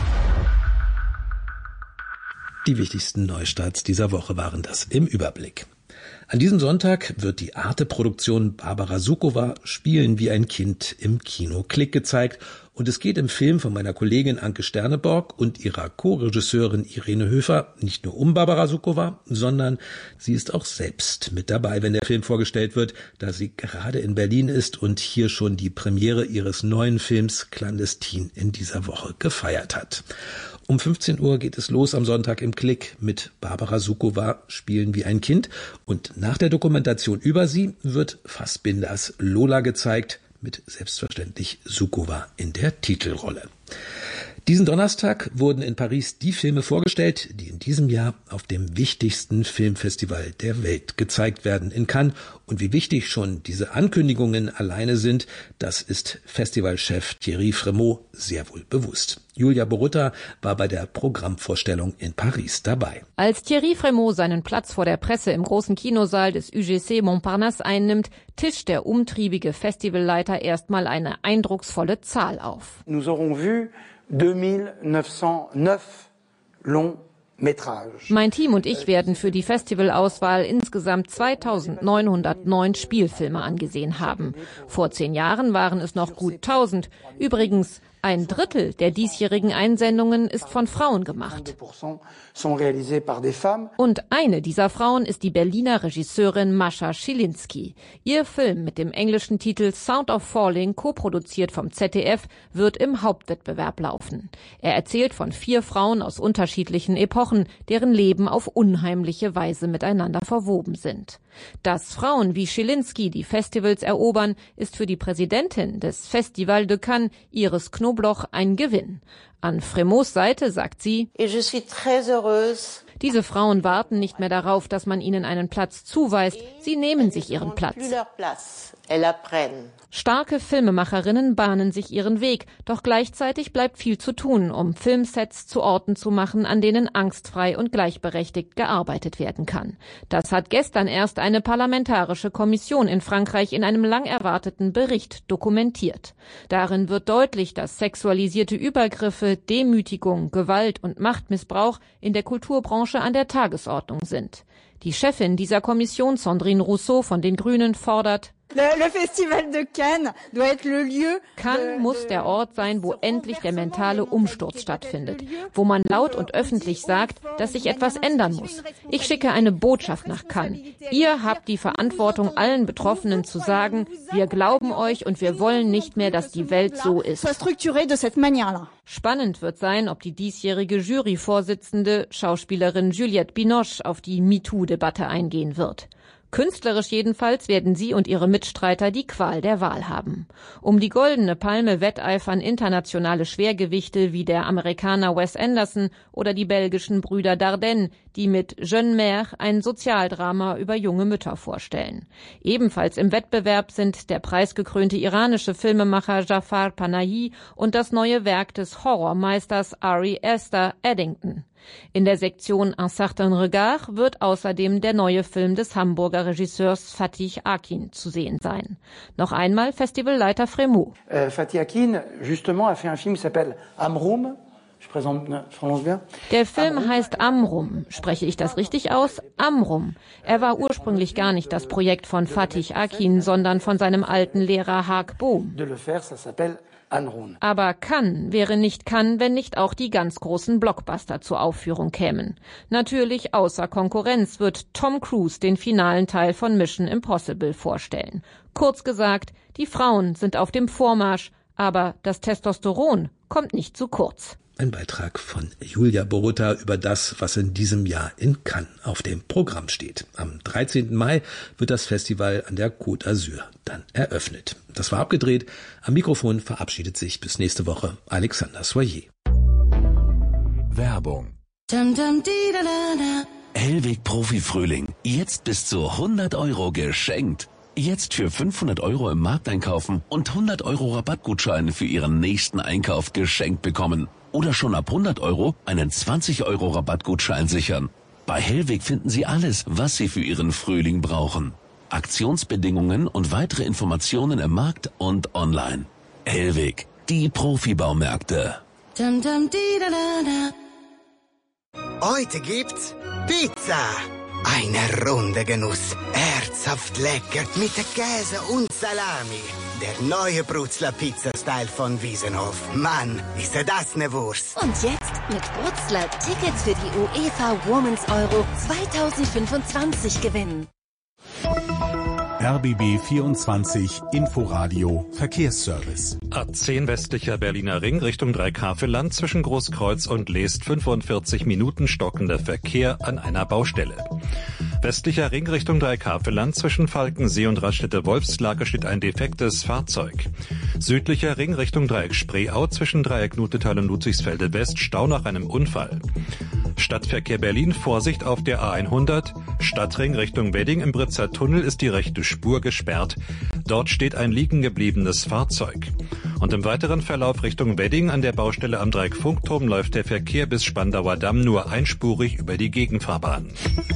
S15: Die wichtigsten Neustarts dieser Woche waren das im Überblick. An diesem Sonntag wird die Arte-Produktion Barbara Sukowa Spielen wie ein Kind im Kino Klick gezeigt Und es geht im Film von meiner Kollegin Anke Sterneborg und ihrer Co-Regisseurin Irene Höfer nicht nur um Barbara Sukowa, sondern sie ist auch selbst mit dabei, wenn der Film vorgestellt wird, da sie gerade in Berlin ist und hier schon die Premiere ihres neuen Films Clandestin in dieser Woche gefeiert hat. Um 15 Uhr geht es los am Sonntag im Klick mit Barbara Sukowa, Spielen wie ein Kind. Und nach der Dokumentation über sie wird Fassbinders Lola gezeigt, mit selbstverständlich Sukowa in der Titelrolle. Diesen Donnerstag wurden in Paris die Filme vorgestellt, die in diesem Jahr auf dem wichtigsten Filmfestival der Welt gezeigt werden, in Cannes. Und wie wichtig schon diese Ankündigungen alleine sind, das ist Festivalchef Thierry Frémaux sehr wohl bewusst. Julia Borutta war bei der Programmvorstellung in Paris dabei.
S21: Als Thierry Frémaux seinen Platz vor der Presse im großen Kinosaal des UGC Montparnasse einnimmt, tischt der umtriebige Festivalleiter erstmal eine eindrucksvolle Zahl auf.
S22: Nous aurons vu 2909 Longs-Métrages.
S21: Mein Team und ich werden für die Festivalauswahl insgesamt 2909 Spielfilme angesehen haben. Vor 10 Jahren waren es noch gut 1000. Übrigens, ein Drittel der diesjährigen Einsendungen ist von Frauen gemacht. Und eine dieser Frauen ist die Berliner Regisseurin Mascha Schilinski. Ihr Film mit dem englischen Titel Sound of Falling, co-produziert vom ZDF, wird im Hauptwettbewerb laufen. Er erzählt von 4 Frauen aus unterschiedlichen Epochen, deren Leben auf unheimliche Weise miteinander verwoben sind. Dass Frauen wie Schilinski die Festivals erobern, ist für die Präsidentin des Festival de Cannes, Iris Knobloch, ein Gewinn. An Frémaux' Seite sagt sie: Diese Frauen warten nicht mehr darauf, dass man ihnen einen Platz zuweist. Sie nehmen sich ihren Platz. Starke Filmemacherinnen bahnen sich ihren Weg, doch gleichzeitig bleibt viel zu tun, um Filmsets zu Orten zu machen, an denen angstfrei und gleichberechtigt gearbeitet werden kann. Das hat gestern erst eine parlamentarische Kommission in Frankreich in einem lang erwarteten Bericht dokumentiert. Darin wird deutlich, dass sexualisierte Übergriffe, Demütigung, Gewalt und Machtmissbrauch in der Kulturbranche an der Tagesordnung sind. Die Chefin dieser Kommission, Sandrine Rousseau von den Grünen, fordert: Cannes muss der Ort sein, wo endlich der mentale Umsturz stattfindet, wo man laut und öffentlich sagt, dass sich etwas ändern muss. Ich schicke eine Botschaft nach Cannes. Ihr habt die Verantwortung, allen Betroffenen zu sagen: Wir glauben euch und wir wollen nicht mehr, dass die Welt so ist. Spannend wird sein, ob die diesjährige Juryvorsitzende, Schauspielerin Juliette Binoche, auf die MeToo-Debatte eingehen wird. Künstlerisch jedenfalls werden sie und ihre Mitstreiter die Qual der Wahl haben. Um die Goldene Palme wetteifern internationale Schwergewichte wie der Amerikaner Wes Anderson oder die belgischen Brüder Dardenne, die mit Jeune Mère ein Sozialdrama über junge Mütter vorstellen. Ebenfalls im Wettbewerb sind der preisgekrönte iranische Filmemacher Jafar Panahi und das neue Werk des Horrormeisters Ari Aster Eddington. In der Sektion Un certain regard wird außerdem der neue Film des Hamburger Regisseurs Fatih Akin zu sehen sein. Noch einmal Festivalleiter Frémaux.
S22: Fatih Akin, justement, a fait un film qui s'appelle Amrum.
S21: Der Film heißt Amrum. Spreche ich das richtig aus? Amrum. Er war ursprünglich gar nicht das Projekt von Fatih Akin, sondern von seinem alten Lehrer Haag Bohm. Aber Cannes wäre nicht Cannes, wenn nicht auch die ganz großen Blockbuster zur Aufführung kämen. Natürlich außer Konkurrenz wird Tom Cruise den finalen Teil von Mission Impossible vorstellen. Kurz gesagt, die Frauen sind auf dem Vormarsch, aber das Testosteron kommt nicht zu kurz.
S15: Ein Beitrag von Julia Borutta über das, was in diesem Jahr in Cannes auf dem Programm steht. Am 13. Mai wird das Festival an der Côte d'Azur dann eröffnet. Das war abgedreht. Am Mikrofon verabschiedet sich bis nächste Woche Alexander Soyer.
S2: Werbung.
S23: Hellweg Profi-Frühling. Jetzt bis zu 100 € geschenkt. Jetzt für 500 € im Markt einkaufen und 100 € Rabattgutscheine für Ihren nächsten Einkauf geschenkt bekommen. Oder schon ab 100 € einen 20 € Rabattgutschein sichern. Bei Hellweg finden Sie alles, was Sie für Ihren Frühling brauchen. Aktionsbedingungen und weitere Informationen im Markt und online. Hellweg, die Profibaumärkte.
S24: Heute gibt's Pizza. Eine runde Genuss. Herzhaft lecker mit Käse und Salami. Der neue Brutzler Pizza-Style von Wiesenhof. Mann, ist ja das ne Wurst.
S3: Und jetzt mit Brutzler Tickets für die UEFA Women's Euro 2025 gewinnen.
S2: RBB 24 Inforadio Verkehrsservice.
S1: A10 westlicher Berliner Ring Richtung Dreikafelland zwischen Großkreuz und Leest 45 Minuten stockender Verkehr an einer Baustelle. Westlicher Ring Richtung Dreikafelland zwischen Falkensee und Raststätte-Wolfslake steht ein defektes Fahrzeug. Südlicher Ring Richtung Dreieck Spreeau zwischen Dreieck Nutetal und Ludwigsfelde West Stau nach einem Unfall. Stadtverkehr Berlin, Vorsicht auf der A100. Stadtring Richtung Wedding im Britzer Tunnel ist die rechte Spur gesperrt. Dort steht ein liegen gebliebenes Fahrzeug. Und im weiteren Verlauf Richtung Wedding an der Baustelle am Dreieck Funkturm läuft der Verkehr bis Spandauer Damm nur einspurig über die Gegenfahrbahn.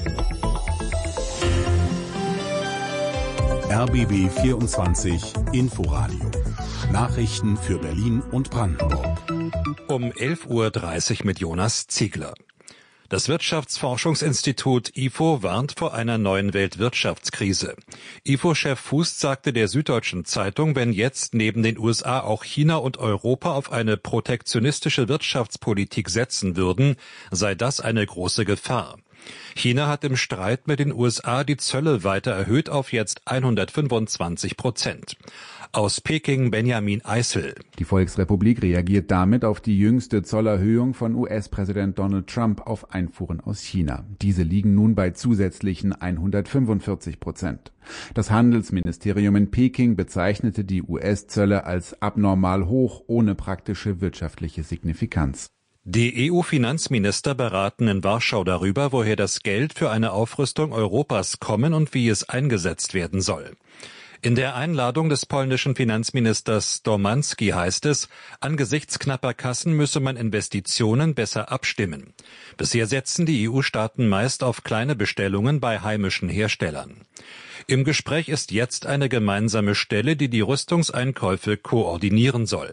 S2: RBB 24 Inforadio. Nachrichten für Berlin und Brandenburg.
S1: Um 11:30 Uhr mit Jonas Ziegler. Das Wirtschaftsforschungsinstitut IFO warnt vor einer neuen Weltwirtschaftskrise. IFO-Chef Fuß sagte der Süddeutschen Zeitung, wenn jetzt neben den USA auch China und Europa auf eine protektionistische Wirtschaftspolitik setzen würden, sei das eine große Gefahr. China hat im Streit mit den USA die Zölle weiter erhöht auf jetzt 125%. Aus Peking Benjamin Eisel.
S4: Die Volksrepublik reagiert damit auf die jüngste Zollerhöhung von US-Präsident Donald Trump auf Einfuhren aus China. Diese liegen nun bei zusätzlichen 145%. Das Handelsministerium in Peking bezeichnete die US-Zölle als abnormal hoch, ohne praktische wirtschaftliche Signifikanz.
S1: Die EU-Finanzminister beraten in Warschau darüber, woher das Geld für eine Aufrüstung Europas kommen und wie es eingesetzt werden soll. In der Einladung des polnischen Finanzministers Domanski heißt es, angesichts knapper Kassen müsse man Investitionen besser abstimmen. Bisher setzen die EU-Staaten meist auf kleine Bestellungen bei heimischen Herstellern. Im Gespräch ist jetzt eine gemeinsame Stelle, die die Rüstungseinkäufe koordinieren soll.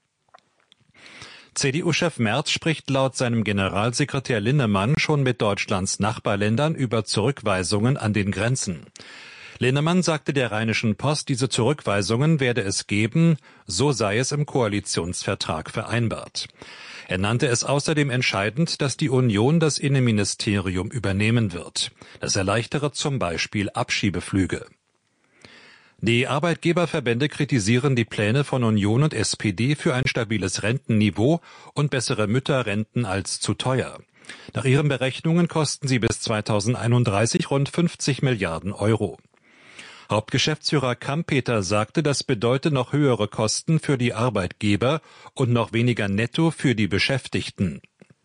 S1: CDU-Chef Merz spricht laut seinem Generalsekretär Linnemann schon mit Deutschlands Nachbarländern über Zurückweisungen an den Grenzen. Linnemann sagte der Rheinischen Post, diese Zurückweisungen werde es geben, so sei es im Koalitionsvertrag vereinbart. Er nannte es außerdem entscheidend, dass die Union das Innenministerium übernehmen wird. Das erleichtere zum Beispiel Abschiebeflüge. Die Arbeitgeberverbände kritisieren die Pläne von Union und SPD für ein stabiles Rentenniveau und bessere Mütterrenten als zu teuer. Nach ihren Berechnungen kosten sie bis 2031 rund 50 Milliarden Euro. Hauptgeschäftsführer Kampeter sagte, das bedeute noch höhere Kosten für die Arbeitgeber und noch weniger netto für die Beschäftigten.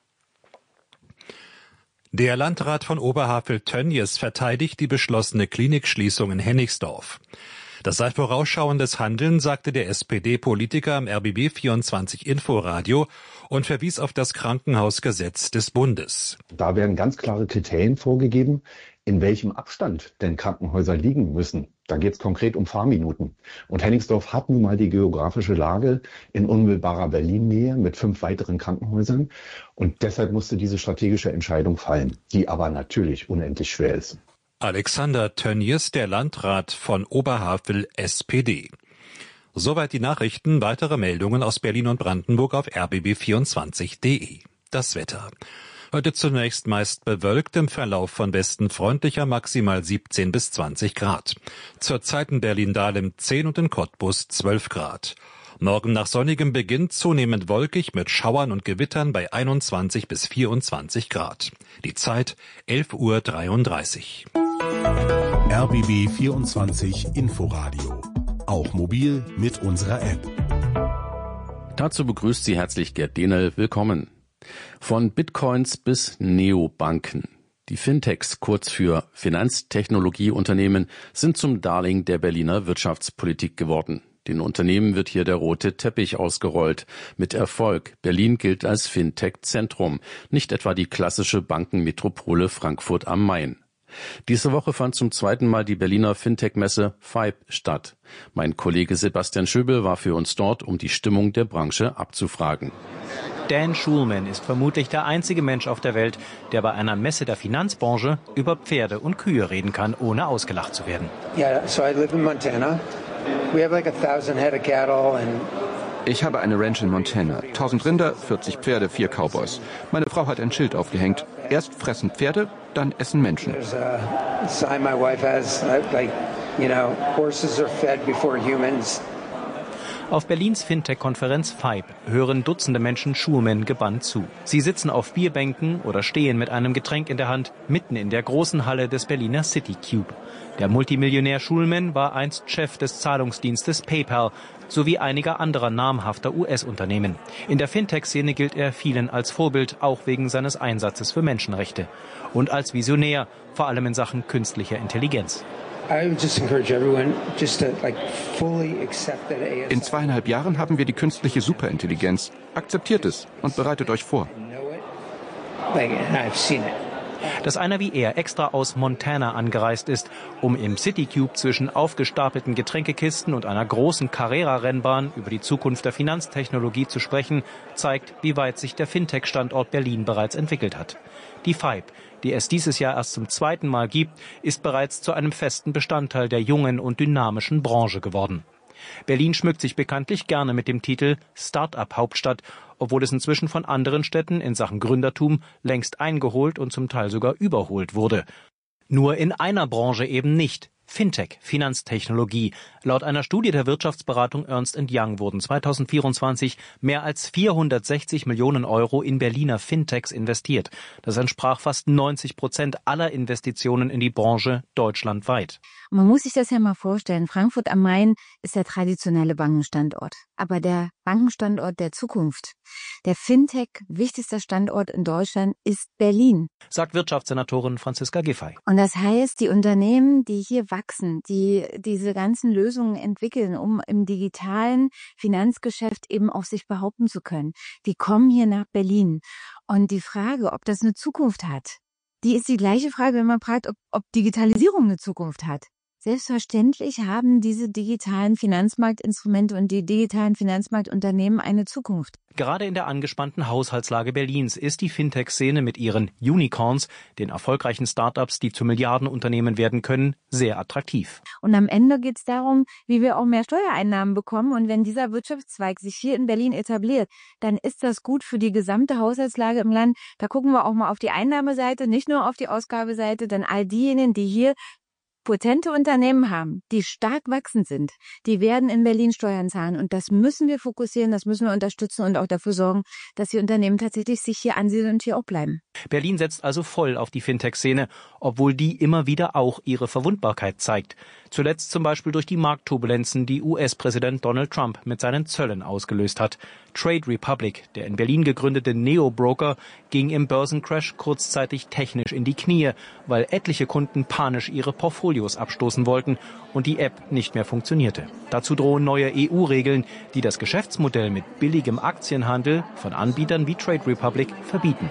S1: Der Landrat von Oberhavel-Tönnies verteidigt die beschlossene Klinikschließung in Hennigsdorf. Das sei vorausschauendes Handeln, sagte der SPD-Politiker am RBB 24 Inforadio und verwies auf das Krankenhausgesetz des Bundes.
S6: Da werden ganz klare Kriterien vorgegeben, in welchem Abstand denn Krankenhäuser liegen müssen. Da geht es konkret um Fahrminuten. Und Hennigsdorf hat nun mal die geografische Lage in unmittelbarer Berlin-Nähe mit 5 weiteren Krankenhäusern. Und deshalb musste diese strategische Entscheidung fallen, die aber natürlich unendlich schwer ist.
S1: Alexander Tönnies, der Landrat von Oberhavel, SPD. Soweit die Nachrichten. Weitere Meldungen aus Berlin und Brandenburg auf rbb24.de. Das Wetter. Heute zunächst meist bewölkt, im Verlauf von Westen freundlicher, maximal 17 bis 20 Grad. Zurzeit in Berlin-Dahlem 10 und in Cottbus 12 Grad. Morgen nach sonnigem Beginn zunehmend wolkig mit Schauern und Gewittern bei 21 bis 24 Grad. Die Zeit 11:33 Uhr.
S2: RBB 24 Inforadio. Auch mobil mit unserer App.
S7: Dazu begrüßt Sie herzlich Gerd Dehnel. Willkommen. Von Bitcoins bis Neobanken. Die Fintechs, kurz für Finanztechnologieunternehmen, sind zum Darling der Berliner Wirtschaftspolitik geworden. Den Unternehmen wird hier der rote Teppich ausgerollt. Mit Erfolg. Berlin gilt als Fintech-Zentrum, nicht etwa die klassische Bankenmetropole Frankfurt am Main. Diese Woche fand zum zweiten Mal die Berliner Fintech-Messe FIBE statt. Mein Kollege Sebastian Schöbel war für uns dort, um die Stimmung der Branche abzufragen.
S25: Dan Schulman ist vermutlich der einzige Mensch auf der Welt, der bei einer Messe der Finanzbranche über Pferde und Kühe reden kann, ohne ausgelacht zu werden.
S22: Yeah, so I live in Montana.
S5: Ich habe eine Ranch in Montana. 1000 Rinder, 40 Pferde, 4 Cowboys. Meine Frau hat ein Schild aufgehängt. Erst fressen Pferde, dann essen Menschen.
S25: Auf Berlins Fintech-Konferenz FIBE hören Dutzende Menschen Schulman gebannt zu. Sie sitzen auf Bierbänken oder stehen mit einem Getränk in der Hand mitten in der großen Halle des Berliner CityCube. Der Multimillionär Schulman war einst Chef des Zahlungsdienstes PayPal sowie einiger anderer namhafter US-Unternehmen. In der Fintech-Szene gilt er vielen als Vorbild, auch wegen seines Einsatzes für Menschenrechte. Und als Visionär, vor allem in Sachen künstlicher Intelligenz.
S5: In 2,5 Jahren haben wir die künstliche Superintelligenz. Akzeptiert es und bereitet euch vor.
S25: Dass einer wie er extra aus Montana angereist ist, um im CityCube zwischen aufgestapelten Getränkekisten und einer großen Carrera-Rennbahn über die Zukunft der Finanztechnologie zu sprechen, zeigt, wie weit sich der Fintech-Standort Berlin bereits entwickelt hat. Die FIBE, die es dieses Jahr erst zum 2. Mal gibt, ist bereits zu einem festen Bestandteil der jungen und dynamischen Branche geworden. Berlin schmückt sich bekanntlich gerne mit dem Titel Start-up-Hauptstadt, obwohl es inzwischen von anderen Städten in Sachen Gründertum längst eingeholt und zum Teil sogar überholt wurde. Nur in einer Branche eben nicht. Fintech, Finanztechnologie. Laut einer Studie der Wirtschaftsberatung Ernst & Young wurden 2024 mehr als 460 Millionen Euro in Berliner Fintechs investiert. Das entsprach fast 90% aller Investitionen in die Branche deutschlandweit.
S8: Man muss sich das ja mal vorstellen. Frankfurt am Main ist der traditionelle Bankenstandort. Aber der Bankenstandort der Zukunft, der Fintech wichtigster Standort in Deutschland ist Berlin.
S25: Sagt Wirtschaftssenatorin Franziska Giffey.
S8: Und das heißt, die Unternehmen, die hier wachsen, die diese ganzen Lösungen entwickeln, um im digitalen Finanzgeschäft eben auf sich behaupten zu können, die kommen hier nach Berlin. Und die Frage, ob das eine Zukunft hat, die ist die gleiche Frage, wenn man fragt, ob Digitalisierung eine Zukunft hat. Selbstverständlich haben diese digitalen Finanzmarktinstrumente und die digitalen Finanzmarktunternehmen eine Zukunft.
S25: Gerade in der angespannten Haushaltslage Berlins ist die Fintech-Szene mit ihren Unicorns, den erfolgreichen Startups, die zu Milliardenunternehmen werden können, sehr attraktiv.
S8: Und am Ende geht es darum, wie wir auch mehr Steuereinnahmen bekommen. Und wenn dieser Wirtschaftszweig sich hier in Berlin etabliert, dann ist das gut für die gesamte Haushaltslage im Land. Da gucken wir auch mal auf die Einnahmeseite, nicht nur auf die Ausgabeseite, denn all diejenigen, die hier potente Unternehmen haben, die stark wachsend sind, die werden in Berlin Steuern zahlen. Und das müssen wir fokussieren, das müssen wir unterstützen und auch dafür sorgen, dass die Unternehmen tatsächlich sich hier ansiedeln und hier auch bleiben.
S25: Berlin setzt also voll auf die Fintech-Szene, obwohl die immer wieder auch ihre Verwundbarkeit zeigt. Zuletzt zum Beispiel durch die Marktturbulenzen, die US-Präsident Donald Trump mit seinen Zöllen ausgelöst hat. Trade Republic, der in Berlin gegründete Neo-Broker, ging im Börsencrash kurzzeitig technisch in die Knie, weil etliche Kunden panisch ihre Portfolios abstoßen wollten und die App nicht mehr funktionierte. Dazu drohen neue EU-Regeln, die das Geschäftsmodell mit billigem Aktienhandel von Anbietern wie Trade Republic verbieten.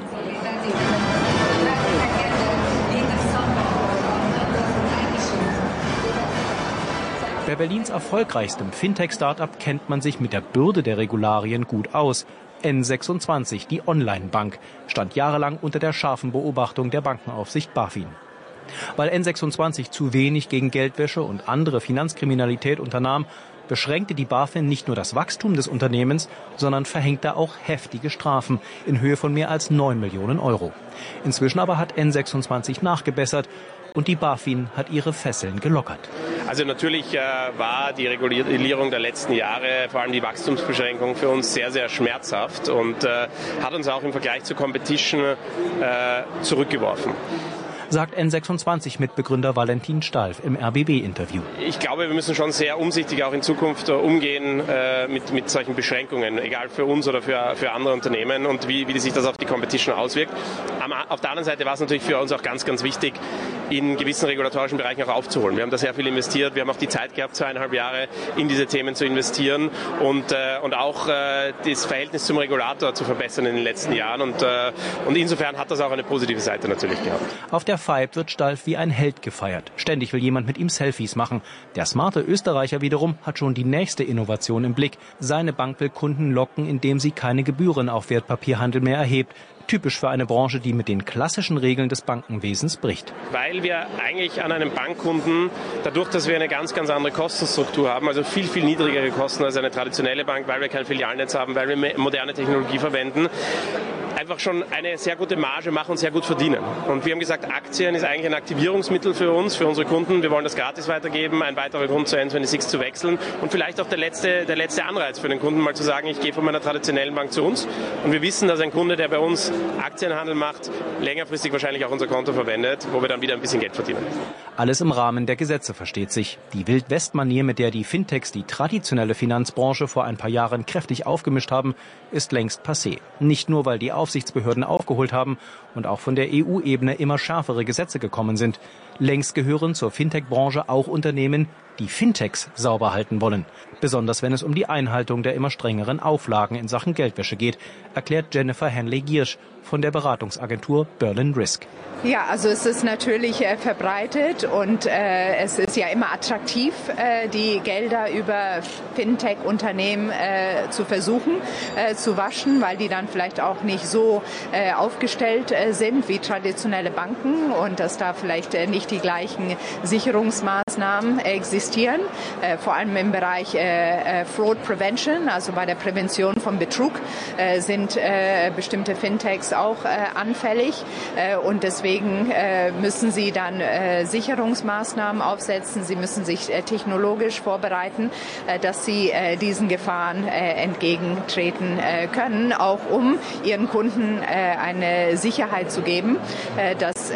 S25: Bei Berlins erfolgreichstem Fintech-Startup kennt man sich mit der Bürde der Regularien gut aus. N26, die Online-Bank, stand jahrelang unter der scharfen Beobachtung der Bankenaufsicht BaFin. Weil N26 zu wenig gegen Geldwäsche und andere Finanzkriminalität unternahm, beschränkte die BaFin nicht nur das Wachstum des Unternehmens, sondern verhängte auch heftige Strafen in Höhe von mehr als 9 Millionen Euro. Inzwischen aber hat N26 nachgebessert und die BaFin hat ihre Fesseln gelockert.
S9: Also natürlich war die Regulierung der letzten Jahre, vor allem die Wachstumsbeschränkung, für uns sehr, sehr schmerzhaft und hat uns auch im Vergleich zur Competition zurückgeworfen.
S25: Sagt N26-Mitbegründer Valentin Stalf im RBB-Interview.
S9: Ich glaube, wir müssen schon sehr umsichtig auch in Zukunft umgehen mit solchen Beschränkungen, egal für uns oder für andere Unternehmen und wie sich das auf die Competition auswirkt. Auf der anderen Seite war es natürlich für uns auch ganz, ganz wichtig, in gewissen regulatorischen Bereichen auch aufzuholen. Wir haben da sehr viel investiert, wir haben auch die Zeit gehabt, 2,5 Jahre in diese Themen zu investieren und auch das Verhältnis zum Regulator zu verbessern in den letzten Jahren und insofern hat das auch eine positive Seite natürlich gehabt.
S25: Auf der FIBE wird Stalf wie ein Held gefeiert. Ständig will jemand mit ihm Selfies machen. Der smarte Österreicher wiederum hat schon die nächste Innovation im Blick. Seine Bank will Kunden locken, indem sie keine Gebühren auf Wertpapierhandel mehr erhebt. Typisch für eine Branche, die mit den klassischen Regeln des Bankenwesens bricht.
S9: Weil wir eigentlich an einem Bankkunden, dadurch, dass wir eine ganz, ganz andere Kostenstruktur haben, also viel, viel niedrigere Kosten als eine traditionelle Bank, weil wir kein Filialnetz haben, weil wir moderne Technologie verwenden, einfach schon eine sehr gute Marge machen und sehr gut verdienen. Und wir haben gesagt, Aktien ist eigentlich ein Aktivierungsmittel für uns, für unsere Kunden. Wir wollen das gratis weitergeben, ein weiterer Grund zu N26 zu wechseln und vielleicht auch der letzte Anreiz für den Kunden, mal zu sagen, ich gehe von meiner traditionellen Bank zu uns. Und wir wissen, dass ein Kunde, der bei uns Aktienhandel macht, längerfristig wahrscheinlich auch unser Konto verwendet, wo wir dann wieder ein bisschen Geld verdienen.
S25: Alles im Rahmen der Gesetze, versteht sich. Die Wild-West-Manier, mit der die Fintechs die traditionelle Finanzbranche vor ein paar Jahren kräftig aufgemischt haben, ist längst passé. Nicht nur, weil die Aufsichtsbehörden aufgeholt haben und auch von der EU-Ebene immer schärfere Gesetze gekommen sind. Längst gehören zur Fintech-Branche auch Unternehmen, die Fintechs sauber halten wollen. Besonders wenn es um die Einhaltung der immer strengeren Auflagen in Sachen Geldwäsche geht, erklärt Jennifer Henley-Giersch von der Beratungsagentur Berlin Risk.
S10: Ja, also es ist natürlich verbreitet und es ist ja immer attraktiv, die Gelder über Fintech-Unternehmen zu versuchen zu waschen, weil die dann vielleicht auch nicht so aufgestellt sind wie traditionelle Banken und dass da vielleicht nicht die gleichen Sicherungsmaßnahmen existieren, vor allem im Bereich Fraud Prevention, also bei der Prävention von Betrug sind bestimmte Fintechs auch anfällig und deswegen müssen sie dann Sicherungsmaßnahmen aufsetzen. Sie müssen sich technologisch vorbereiten, dass sie diesen Gefahren entgegentreten können, auch um ihren Kunden eine Sicherheit zu geben, dass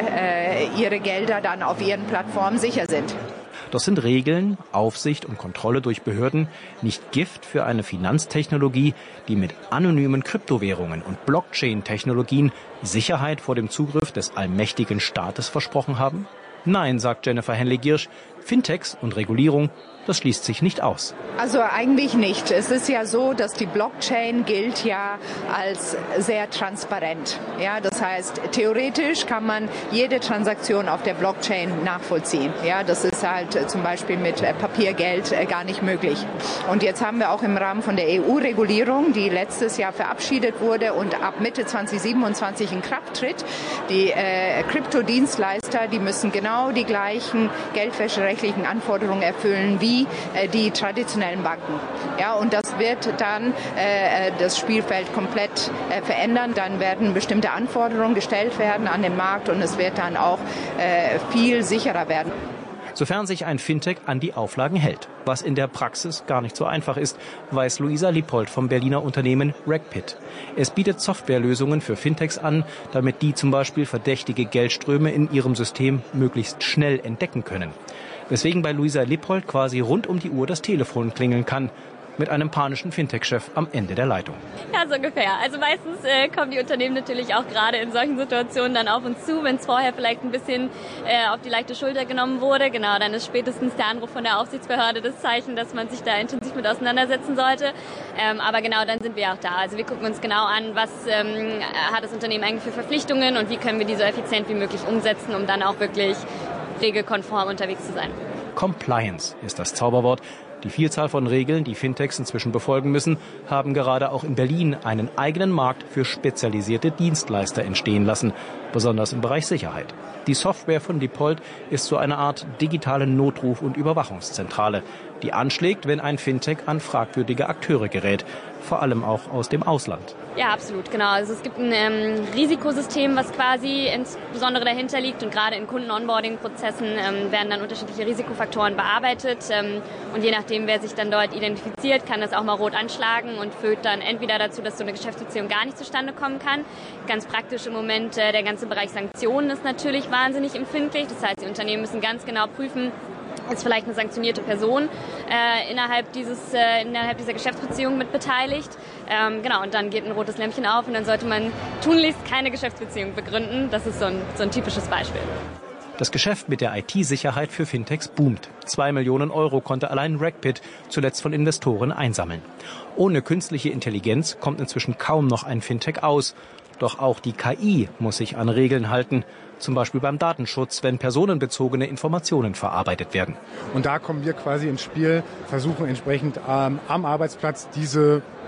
S10: ihre Gelder dann auf ihren Plattformen sicher sind.
S25: Das sind Regeln, Aufsicht und Kontrolle durch Behörden nicht Gift für eine Finanztechnologie, die mit anonymen Kryptowährungen und Blockchain-Technologien Sicherheit vor dem Zugriff des allmächtigen Staates versprochen haben? Nein, sagt Jennifer Henley-Giersch, Fintechs und Regulierung, das schließt sich nicht aus.
S10: Also eigentlich nicht. Es ist ja so, dass die Blockchain gilt ja als sehr transparent. Ja, das heißt, theoretisch kann man jede Transaktion auf der Blockchain nachvollziehen. Ja, das ist halt zum Beispiel mit Papiergeld gar nicht möglich. Und jetzt haben wir auch im Rahmen von der EU-Regulierung, die letztes Jahr verabschiedet wurde und ab Mitte 2027 in Kraft tritt, die Kryptodienstleister, die müssen genau die gleichen geldwäscherechtlichen Anforderungen erfüllen wie die traditionellen Banken. Ja, und das wird dann das Spielfeld komplett verändern. Dann werden bestimmte Anforderungen gestellt werden an den Markt und es wird dann auch viel sicherer werden.
S25: Sofern sich ein Fintech an die Auflagen hält, was in der Praxis gar nicht so einfach ist, weiß Luisa Lippold vom Berliner Unternehmen Rackpit. Es bietet Softwarelösungen für Fintechs an, damit die zum Beispiel verdächtige Geldströme in ihrem System möglichst schnell entdecken können. Weswegen bei Luisa Lippold quasi rund um die Uhr das Telefon klingeln kann, mit einem panischen Fintech-Chef am Ende der Leitung.
S11: Ja, so ungefähr. Also meistens kommen die Unternehmen natürlich auch gerade in solchen Situationen dann auf uns zu, wenn es vorher vielleicht ein bisschen auf die leichte Schulter genommen wurde. Genau, dann ist spätestens der Anruf von der Aufsichtsbehörde das Zeichen, dass man sich da intensiv mit auseinandersetzen sollte. Aber genau dann sind wir auch da. Also wir gucken uns genau an, was hat das Unternehmen eigentlich für Verpflichtungen und wie können wir die so effizient wie möglich umsetzen, um dann auch wirklich regelkonform unterwegs zu sein.
S25: Compliance ist das Zauberwort. Die Vielzahl von Regeln, die Fintechs inzwischen befolgen müssen, haben gerade auch in Berlin einen eigenen Markt für spezialisierte Dienstleister entstehen lassen, besonders im Bereich Sicherheit. Die Software von Lippold ist so eine Art digitale Notruf- und Überwachungszentrale, die anschlägt, wenn ein Fintech an fragwürdige Akteure gerät, vor allem auch aus dem Ausland.
S11: Ja, absolut, genau. Also es gibt ein Risikosystem, was quasi insbesondere dahinter liegt und gerade in Kunden-Onboarding-Prozessen werden dann unterschiedliche Risikofaktoren bearbeitet und je nachdem, wer sich dann dort identifiziert, kann das auch mal rot anschlagen und führt dann entweder dazu, dass so eine Geschäftsbeziehung gar nicht zustande kommen kann. Ganz praktisch im Moment der ganze Bereich Sanktionen ist natürlich wahnsinnig empfindlich. Das heißt, die Unternehmen müssen ganz genau prüfen, ist vielleicht eine sanktionierte Person innerhalb dieser Geschäftsbeziehung mit beteiligt. Genau, und dann geht ein rotes Lämpchen auf und dann sollte man tunlichst keine Geschäftsbeziehung begründen. Das ist so ein typisches Beispiel.
S25: Das Geschäft mit der IT-Sicherheit für Fintechs boomt. 2 Millionen Euro konnte allein Rackpit zuletzt von Investoren einsammeln. Ohne künstliche Intelligenz kommt inzwischen kaum noch ein Fintech aus. Doch auch die KI muss sich an Regeln halten. Zum Beispiel beim Datenschutz, wenn personenbezogene Informationen verarbeitet werden.
S12: Und da kommen wir quasi ins Spiel, versuchen entsprechend am Arbeitsplatz diese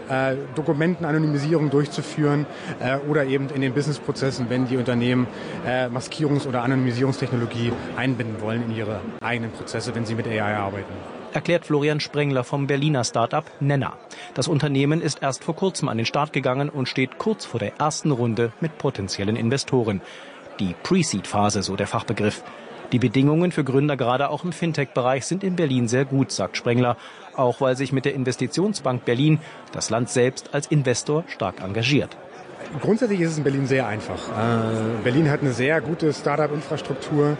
S12: Dokumentenanonymisierung durchzuführen oder eben in den Businessprozessen, wenn die Unternehmen Maskierungs- oder Anonymisierungstechnologie einbinden wollen in ihre eigenen Prozesse, wenn sie mit AI arbeiten.
S25: Erklärt Florian Sprengler vom Berliner Start-up Nenna. Das Unternehmen ist erst vor kurzem an den Start gegangen und steht kurz vor der ersten Runde mit potenziellen Investoren. Die Pre-Seed-Phase, so der Fachbegriff. Die Bedingungen für Gründer gerade auch im Fintech-Bereich sind in Berlin sehr gut, sagt Sprengler, auch weil sich mit der Investitionsbank Berlin das Land selbst als Investor stark engagiert.
S12: Grundsätzlich ist es in Berlin sehr einfach. Berlin hat eine sehr gute Start-up-Infrastruktur.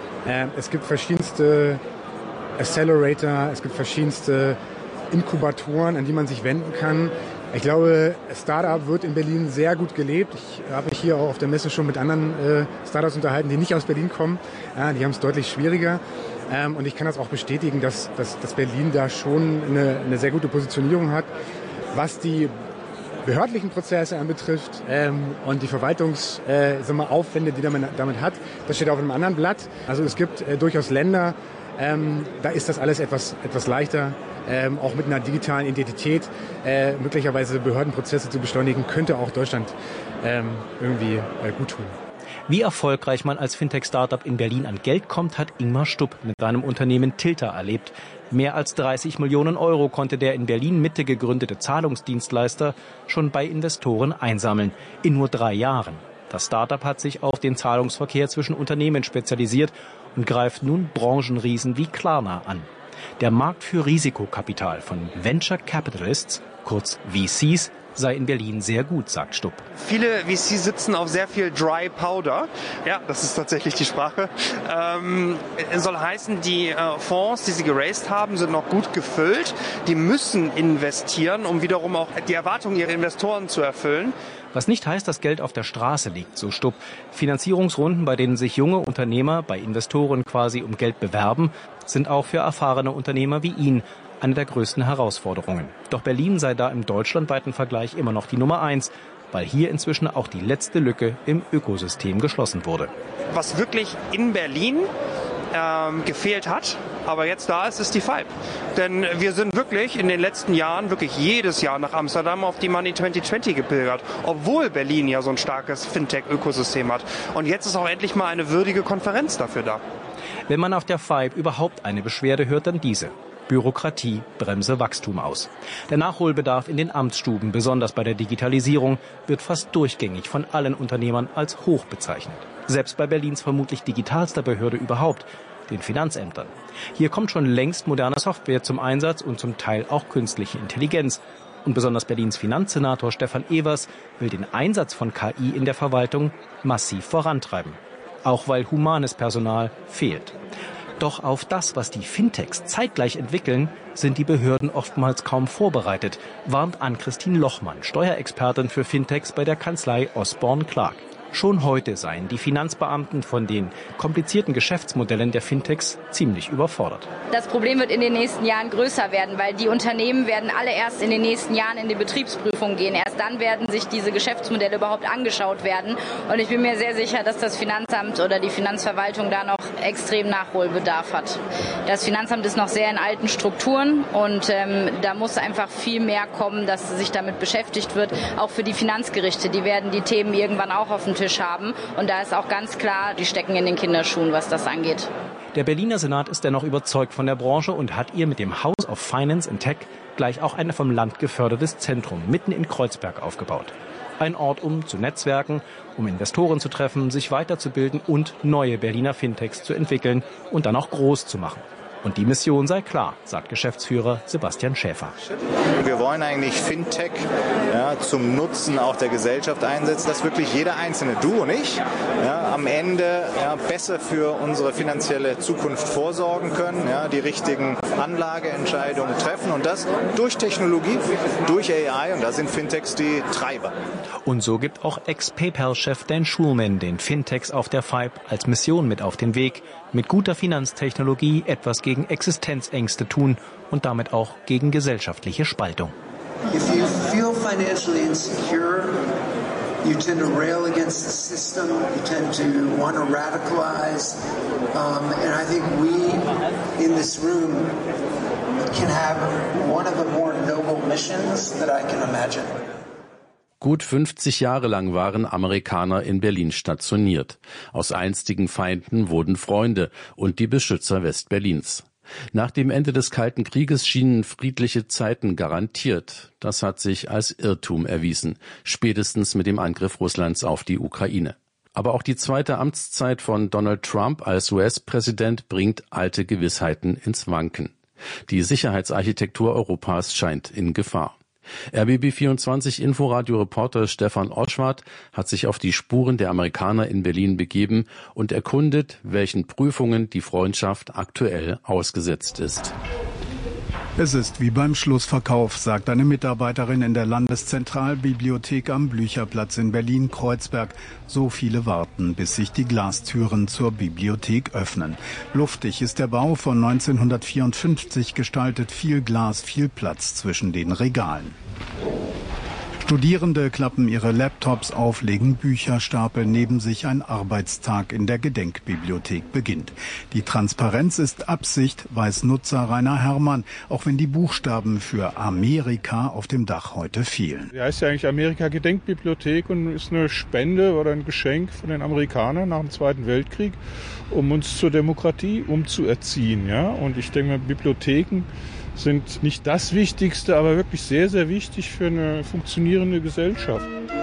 S12: Es gibt verschiedenste Accelerator, es gibt verschiedenste Inkubatoren, an die man sich wenden kann. Ich glaube, Startup wird in Berlin sehr gut gelebt. Ich habe mich hier auch auf der Messe schon mit anderen Startups unterhalten, die nicht aus Berlin kommen. Die haben es deutlich schwieriger. Und ich kann das auch bestätigen, dass Berlin da schon eine sehr gute Positionierung hat, was die behördlichen Prozesse anbetrifft und die Verwaltungsaufwände, die man damit hat. Das steht auf einem anderen Blatt. Also es gibt durchaus Länder, da ist das alles etwas leichter. Auch mit einer digitalen Identität möglicherweise Behördenprozesse zu beschleunigen, könnte auch Deutschland irgendwie gut tun.
S25: Wie erfolgreich man als Fintech-Startup in Berlin an Geld kommt, hat Ingmar Stupp mit seinem Unternehmen Tilter erlebt. Mehr als 30 Millionen Euro konnte der in Berlin-Mitte gegründete Zahlungsdienstleister schon bei Investoren einsammeln. In nur 3 Jahren. Das Startup hat sich auf den Zahlungsverkehr zwischen Unternehmen spezialisiert und greift nun Branchenriesen wie Klarna an. Der Markt für Risikokapital von Venture Capitalists, kurz VCs, sei in Berlin sehr gut, sagt Stupp.
S13: Viele VCs sitzen auf sehr viel Dry Powder. Ja, das ist tatsächlich die Sprache. Soll heißen, die Fonds, die sie geraced haben, sind noch gut gefüllt. Die müssen investieren, um wiederum auch die Erwartungen ihrer Investoren zu erfüllen.
S25: Was nicht heißt, dass Geld auf der Straße liegt, so Stupp. Finanzierungsrunden, bei denen sich junge Unternehmer bei Investoren quasi um Geld bewerben, sind auch für erfahrene Unternehmer wie ihn eine der größten Herausforderungen. Doch Berlin sei da im deutschlandweiten Vergleich immer noch die Nummer 1, weil hier inzwischen auch die letzte Lücke im Ökosystem geschlossen wurde.
S13: Was wirklich in Berlin gefehlt hat, aber jetzt da ist die Fibe. Denn wir sind wirklich in den letzten Jahren wirklich jedes Jahr nach Amsterdam auf die Money 2020 gepilgert, obwohl Berlin ja so ein starkes Fintech-Ökosystem hat. Und jetzt ist auch endlich mal eine würdige Konferenz dafür da.
S25: Wenn man auf der Fibe überhaupt eine Beschwerde hört, dann diese. Bürokratie bremse Wachstum aus. Der Nachholbedarf in den Amtsstuben, besonders bei der Digitalisierung, wird fast durchgängig von allen Unternehmern als hoch bezeichnet. Selbst bei Berlins vermutlich digitalster Behörde überhaupt, den Finanzämtern. Hier kommt schon längst moderne Software zum Einsatz und zum Teil auch künstliche Intelligenz. Und besonders Berlins Finanzsenator Stefan Evers will den Einsatz von KI in der Verwaltung massiv vorantreiben. Auch weil humanes Personal fehlt. Doch auf das, was die Fintechs zeitgleich entwickeln, sind die Behörden oftmals kaum vorbereitet, warnt Ann-Christine Lochmann, Steuerexpertin für Fintechs bei der Kanzlei Osborne Clark. Schon heute seien die Finanzbeamten von den komplizierten Geschäftsmodellen der Fintechs ziemlich überfordert.
S14: Das Problem wird in den nächsten Jahren größer werden, weil die Unternehmen werden alle erst in den nächsten Jahren in die Betriebsprüfung gehen. Erst dann werden sich diese Geschäftsmodelle überhaupt angeschaut werden. Und ich bin mir sehr sicher, dass das Finanzamt oder die Finanzverwaltung da noch extrem Nachholbedarf hat. Das Finanzamt ist noch sehr in alten Strukturen und da muss einfach viel mehr kommen, dass sich damit beschäftigt wird. Auch für die Finanzgerichte, die werden die Themen irgendwann auch auf den Tisch haben. Und da ist auch ganz klar, die stecken in den Kinderschuhen, was das angeht.
S25: Der Berliner Senat ist dennoch überzeugt von der Branche und hat ihr mit dem House of Finance and Tech gleich auch ein vom Land gefördertes Zentrum mitten in Kreuzberg aufgebaut. Ein Ort, um zu netzwerken, um Investoren zu treffen, sich weiterzubilden und neue Berliner Fintechs zu entwickeln und dann auch groß zu machen. Und die Mission sei klar, sagt Geschäftsführer Sebastian Schäfer.
S16: Wir wollen eigentlich Fintech zum Nutzen auch der Gesellschaft einsetzen, dass wirklich jeder Einzelne, du und ich, am Ende besser für unsere finanzielle Zukunft vorsorgen können, die richtigen Anlageentscheidungen treffen und das durch Technologie, durch AI und da sind Fintechs die Treiber.
S25: Und so gibt auch Ex-PayPal-Chef Dan Schulman den Fintechs auf der Fibe als Mission mit auf den Weg, mit guter Finanztechnologie etwas gegen Existenzängste tun und damit auch gegen gesellschaftliche Spaltung.
S18: If you feel financially insecure, you tend to rail against the system, you tend to want to radicalize, and I think we in this room can have one of the more noble missions that I can imagine.
S7: Gut 50 Jahre lang waren Amerikaner in Berlin stationiert. Aus einstigen Feinden wurden Freunde und die Beschützer Westberlins. Nach dem Ende des Kalten Krieges schienen friedliche Zeiten garantiert. Das hat sich als Irrtum erwiesen, spätestens mit dem Angriff Russlands auf die Ukraine. Aber auch die zweite Amtszeit von Donald Trump als US-Präsident bringt alte Gewissheiten ins Wanken. Die Sicherheitsarchitektur Europas scheint in Gefahr. RBB24 Inforadio-Reporter Stefan Oschwart hat sich auf die Spuren der Amerikaner in Berlin begeben und erkundet, welchen Prüfungen die Freundschaft aktuell ausgesetzt ist.
S15: Es ist wie beim Schlussverkauf, sagt eine Mitarbeiterin in der Landeszentralbibliothek am Blücherplatz in Berlin-Kreuzberg. So viele warten, bis sich die Glastüren zur Bibliothek öffnen. Luftig ist der Bau von 1954 gestaltet, viel Glas, viel Platz zwischen den Regalen. Studierende klappen ihre Laptops auf, legen Bücherstapel neben sich. Ein Arbeitstag in der Gedenkbibliothek beginnt. Die Transparenz ist Absicht, weiß Nutzer Rainer Herrmann, auch wenn die Buchstaben für Amerika auf dem Dach heute fehlen.
S17: Die heißt ja eigentlich Amerika-Gedenkbibliothek und ist eine Spende oder ein Geschenk von den Amerikanern nach dem Zweiten Weltkrieg, um uns zur Demokratie umzuerziehen. Ja? Und ich denke, Bibliotheken sind nicht das Wichtigste, aber wirklich sehr, sehr wichtig für eine funktionierende Gesellschaft.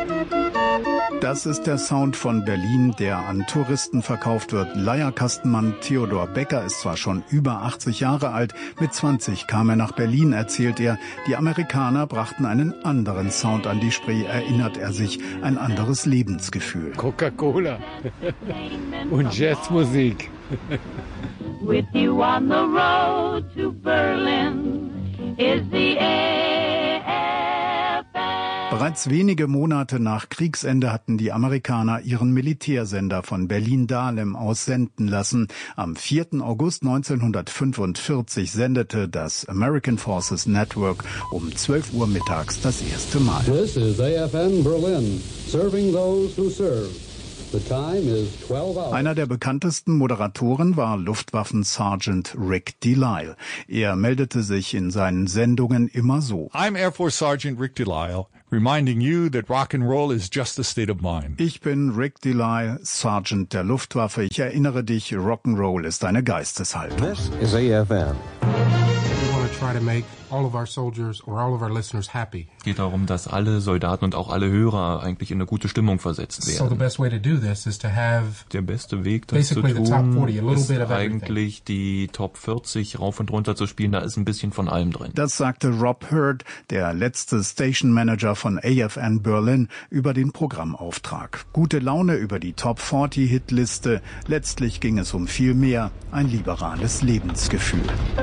S15: Das ist der Sound von Berlin, der an Touristen verkauft wird. Leierkastenmann Theodor Becker ist zwar schon über 80 Jahre alt, mit 20 kam er nach Berlin, erzählt er. Die Amerikaner brachten einen anderen Sound an die Spree, erinnert er sich, ein anderes Lebensgefühl.
S19: Coca-Cola und Jazzmusik.
S20: With you on the road to Berlin is the AFM.
S15: Bereits wenige Monate nach Kriegsende hatten die Amerikaner ihren Militärsender von Berlin-Dahlem aus senden lassen. Am 4. August 1945 sendete das American Forces Network um 12 Uhr mittags das erste Mal.
S21: This is AFM Berlin, serving those who serve.
S15: Einer der bekanntesten Moderatoren war Luftwaffen-Sergeant Rick Delisle. Er meldete sich in seinen Sendungen immer so.
S26: I'm Air Force Sergeant Rick Delisle, reminding you that rock and roll is just a state of mind.
S15: Ich bin Rick Delisle, Sergeant der Luftwaffe. Ich erinnere dich, Rock'n'Roll ist eine Geisteshaltung.
S21: This is AFM.
S27: Try to make all of our soldiers or all of our listeners happy.
S28: Es geht darum, dass alle Soldaten und auch alle Hörer eigentlich in eine gute Stimmung versetzt werden.
S27: So the best way to do this is to have
S28: der beste Weg, das zu tun, ist eigentlich die Top 40 rauf und runter zu spielen. Da ist ein bisschen von allem drin.
S15: Das sagte Rob Hurd, der letzte Station Manager von AFN Berlin, über den Programmauftrag. Gute Laune über die Top 40 Hitliste. Letztlich ging es um viel mehr, ein liberales Lebensgefühl.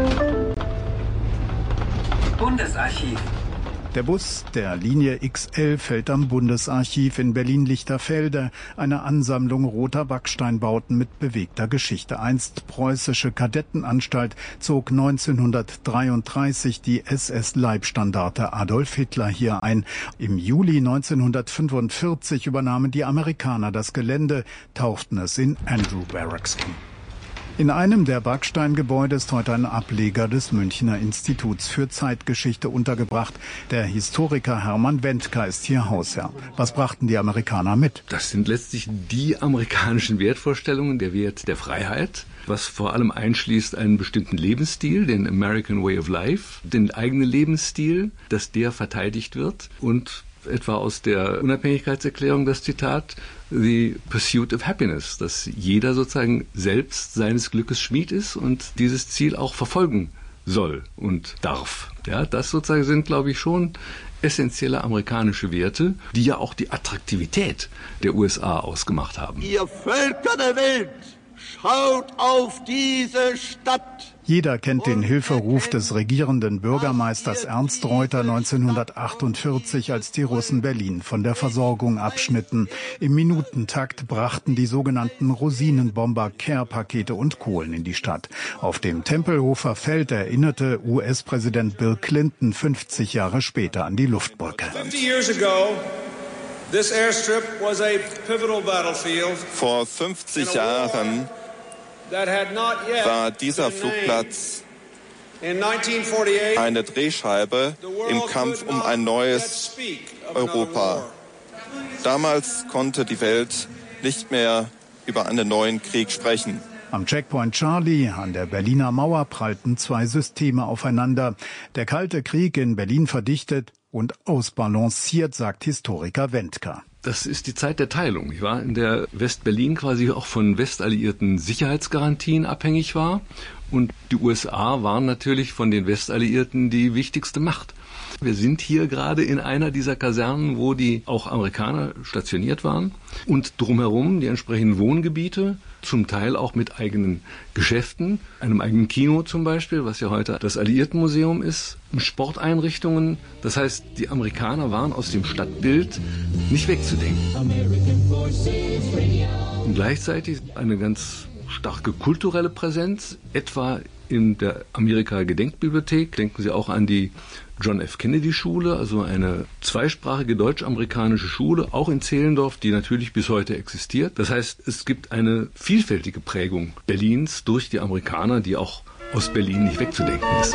S18: Bundesarchiv.
S15: Der Bus der Linie XL fällt am Bundesarchiv in Berlin-Lichterfelde, eine Ansammlung roter Backsteinbauten mit bewegter Geschichte. Einst preußische Kadettenanstalt zog 1933 die SS-Leibstandarte Adolf Hitler hier ein. Im Juli 1945 übernahmen die Amerikaner das Gelände, tauchten es in Andrew Barracks um. In einem der Backsteingebäude ist heute ein Ableger des Münchner Instituts für Zeitgeschichte untergebracht. Der Historiker Hermann Wendker ist hier Hausherr. Was brachten die Amerikaner mit?
S29: Das sind letztlich die amerikanischen Wertvorstellungen, der Wert der Freiheit, was vor allem einschließt einen bestimmten Lebensstil, den American Way of Life, den eigenen Lebensstil, dass der verteidigt wird und etwa aus der Unabhängigkeitserklärung das Zitat, the pursuit of happiness, dass jeder sozusagen selbst seines Glückes Schmied ist und dieses Ziel auch verfolgen soll und darf. Ja, das sozusagen sind, glaube ich, schon essentielle amerikanische Werte, die ja auch die Attraktivität der USA ausgemacht haben.
S30: Ihr Völker der Welt, schaut auf diese Stadt!
S15: Jeder kennt den Hilferuf des regierenden Bürgermeisters Ernst Reuter 1948, als die Russen Berlin von der Versorgung abschnitten. Im Minutentakt brachten die sogenannten Rosinenbomber Care-Pakete und Kohlen in die Stadt. Auf dem Tempelhofer Feld erinnerte US-Präsident Bill Clinton 50 Jahre später an die Luftbrücke.
S31: 50 years ago, this airstrip was a pivotal battlefield.
S32: Vor 50 Jahren war dieser Flugplatz
S1: eine Drehscheibe im Kampf um ein neues Europa. Damals konnte die Welt nicht mehr über einen neuen Krieg sprechen.
S15: Am Checkpoint Charlie an der Berliner Mauer prallten zwei Systeme aufeinander. Der Kalte Krieg in Berlin verdichtet und ausbalanciert, sagt Historiker Wendker.
S29: Das ist die Zeit der Teilung. Ich war in der West-Berlin quasi auch von westalliierten Sicherheitsgarantien abhängig war. Und die USA waren natürlich von den Westalliierten die wichtigste Macht. Wir sind hier gerade in einer dieser Kasernen, wo die auch Amerikaner stationiert waren. Und drumherum die entsprechenden Wohngebiete, zum Teil auch mit eigenen Geschäften, einem eigenen Kino zum Beispiel, was ja heute das Alliiertenmuseum ist, Sporteinrichtungen. Das heißt, die Amerikaner waren aus dem Stadtbild nicht wegzudenken. Und gleichzeitig eine ganz starke kulturelle Präsenz, etwa in der Amerika-Gedenkbibliothek. Denken Sie auch an die John F. Kennedy Schule, also eine zweisprachige deutsch-amerikanische Schule, auch in Zehlendorf, die natürlich bis heute existiert. Das heißt, es gibt eine vielfältige Prägung Berlins durch die Amerikaner, die auch aus Berlin nicht wegzudenken ist.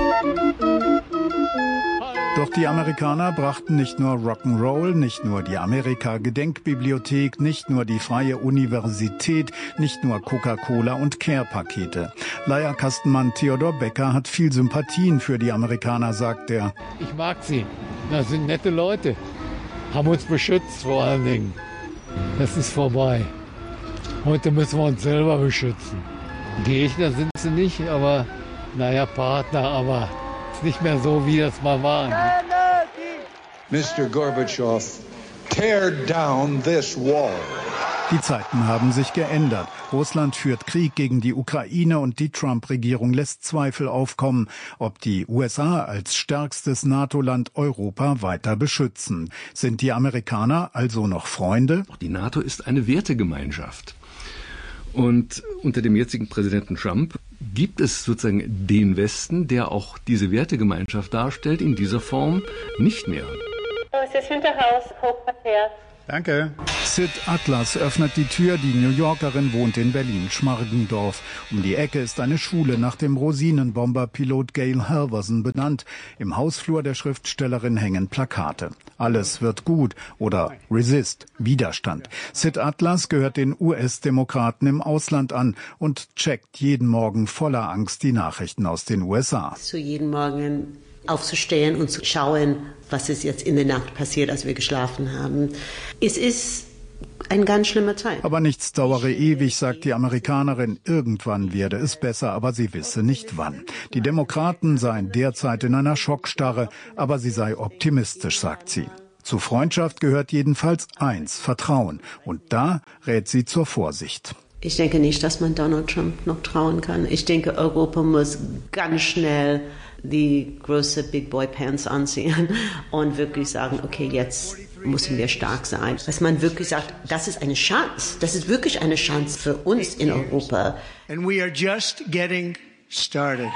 S15: Doch die Amerikaner brachten nicht nur Rock'n'Roll, nicht nur die Amerika-Gedenkbibliothek, nicht nur die Freie Universität, nicht nur Coca-Cola und Care-Pakete. Leierkastenmann Theodor Becker hat viel Sympathien für die Amerikaner, sagt er.
S19: Ich mag sie. Das sind nette Leute. Haben uns beschützt vor allen Dingen. Das ist vorbei. Heute müssen wir uns selber beschützen. Gegner sind sie nicht, aber naja, Partner, aber nicht mehr so, wie das mal war.
S30: Mr. Gorbatschow, tear down this wall.
S15: Die Zeiten haben sich geändert. Russland führt Krieg gegen die Ukraine und die Trump-Regierung lässt Zweifel aufkommen, ob die USA als stärkstes NATO-Land Europa weiter beschützen. Sind die Amerikaner also noch Freunde?
S29: Die NATO ist eine Wertegemeinschaft. Und unter dem jetzigen Präsidenten Trump gibt es sozusagen den Westen, der auch diese Wertegemeinschaft darstellt, in dieser Form nicht mehr.
S15: Danke. Sid Atlas öffnet die Tür. Die New Yorkerin wohnt in Berlin-Schmargendorf. Um die Ecke ist eine Schule nach dem Rosinenbomber-Pilot Gail Halvorsen benannt. Im Hausflur der Schriftstellerin hängen Plakate. Alles wird gut oder Resist, Widerstand. Sid Atlas gehört den US-Demokraten im Ausland an und checkt jeden Morgen voller Angst die Nachrichten aus den USA.
S2: So jeden Morgen aufzustehen und zu schauen, was ist jetzt in der Nacht passiert, als wir geschlafen haben. Es ist eine ganz schlimme Zeit.
S15: Aber nichts dauere ewig, sagt die Amerikanerin. Irgendwann werde es besser, aber sie wisse nicht wann. Die Demokraten seien derzeit in einer Schockstarre, aber sie sei optimistisch, sagt sie. Zu Freundschaft gehört jedenfalls eins, Vertrauen. Und da rät sie zur Vorsicht.
S2: Ich denke nicht, dass man Donald Trump noch trauen kann. Ich denke, Europa muss ganz schnell die große Big Boy Pants anziehen und wirklich sagen, okay, jetzt müssen wir stark sein. Dass man wirklich sagt, das ist eine Chance. Das ist wirklich eine Chance für uns in Europa.
S3: And we are just getting started.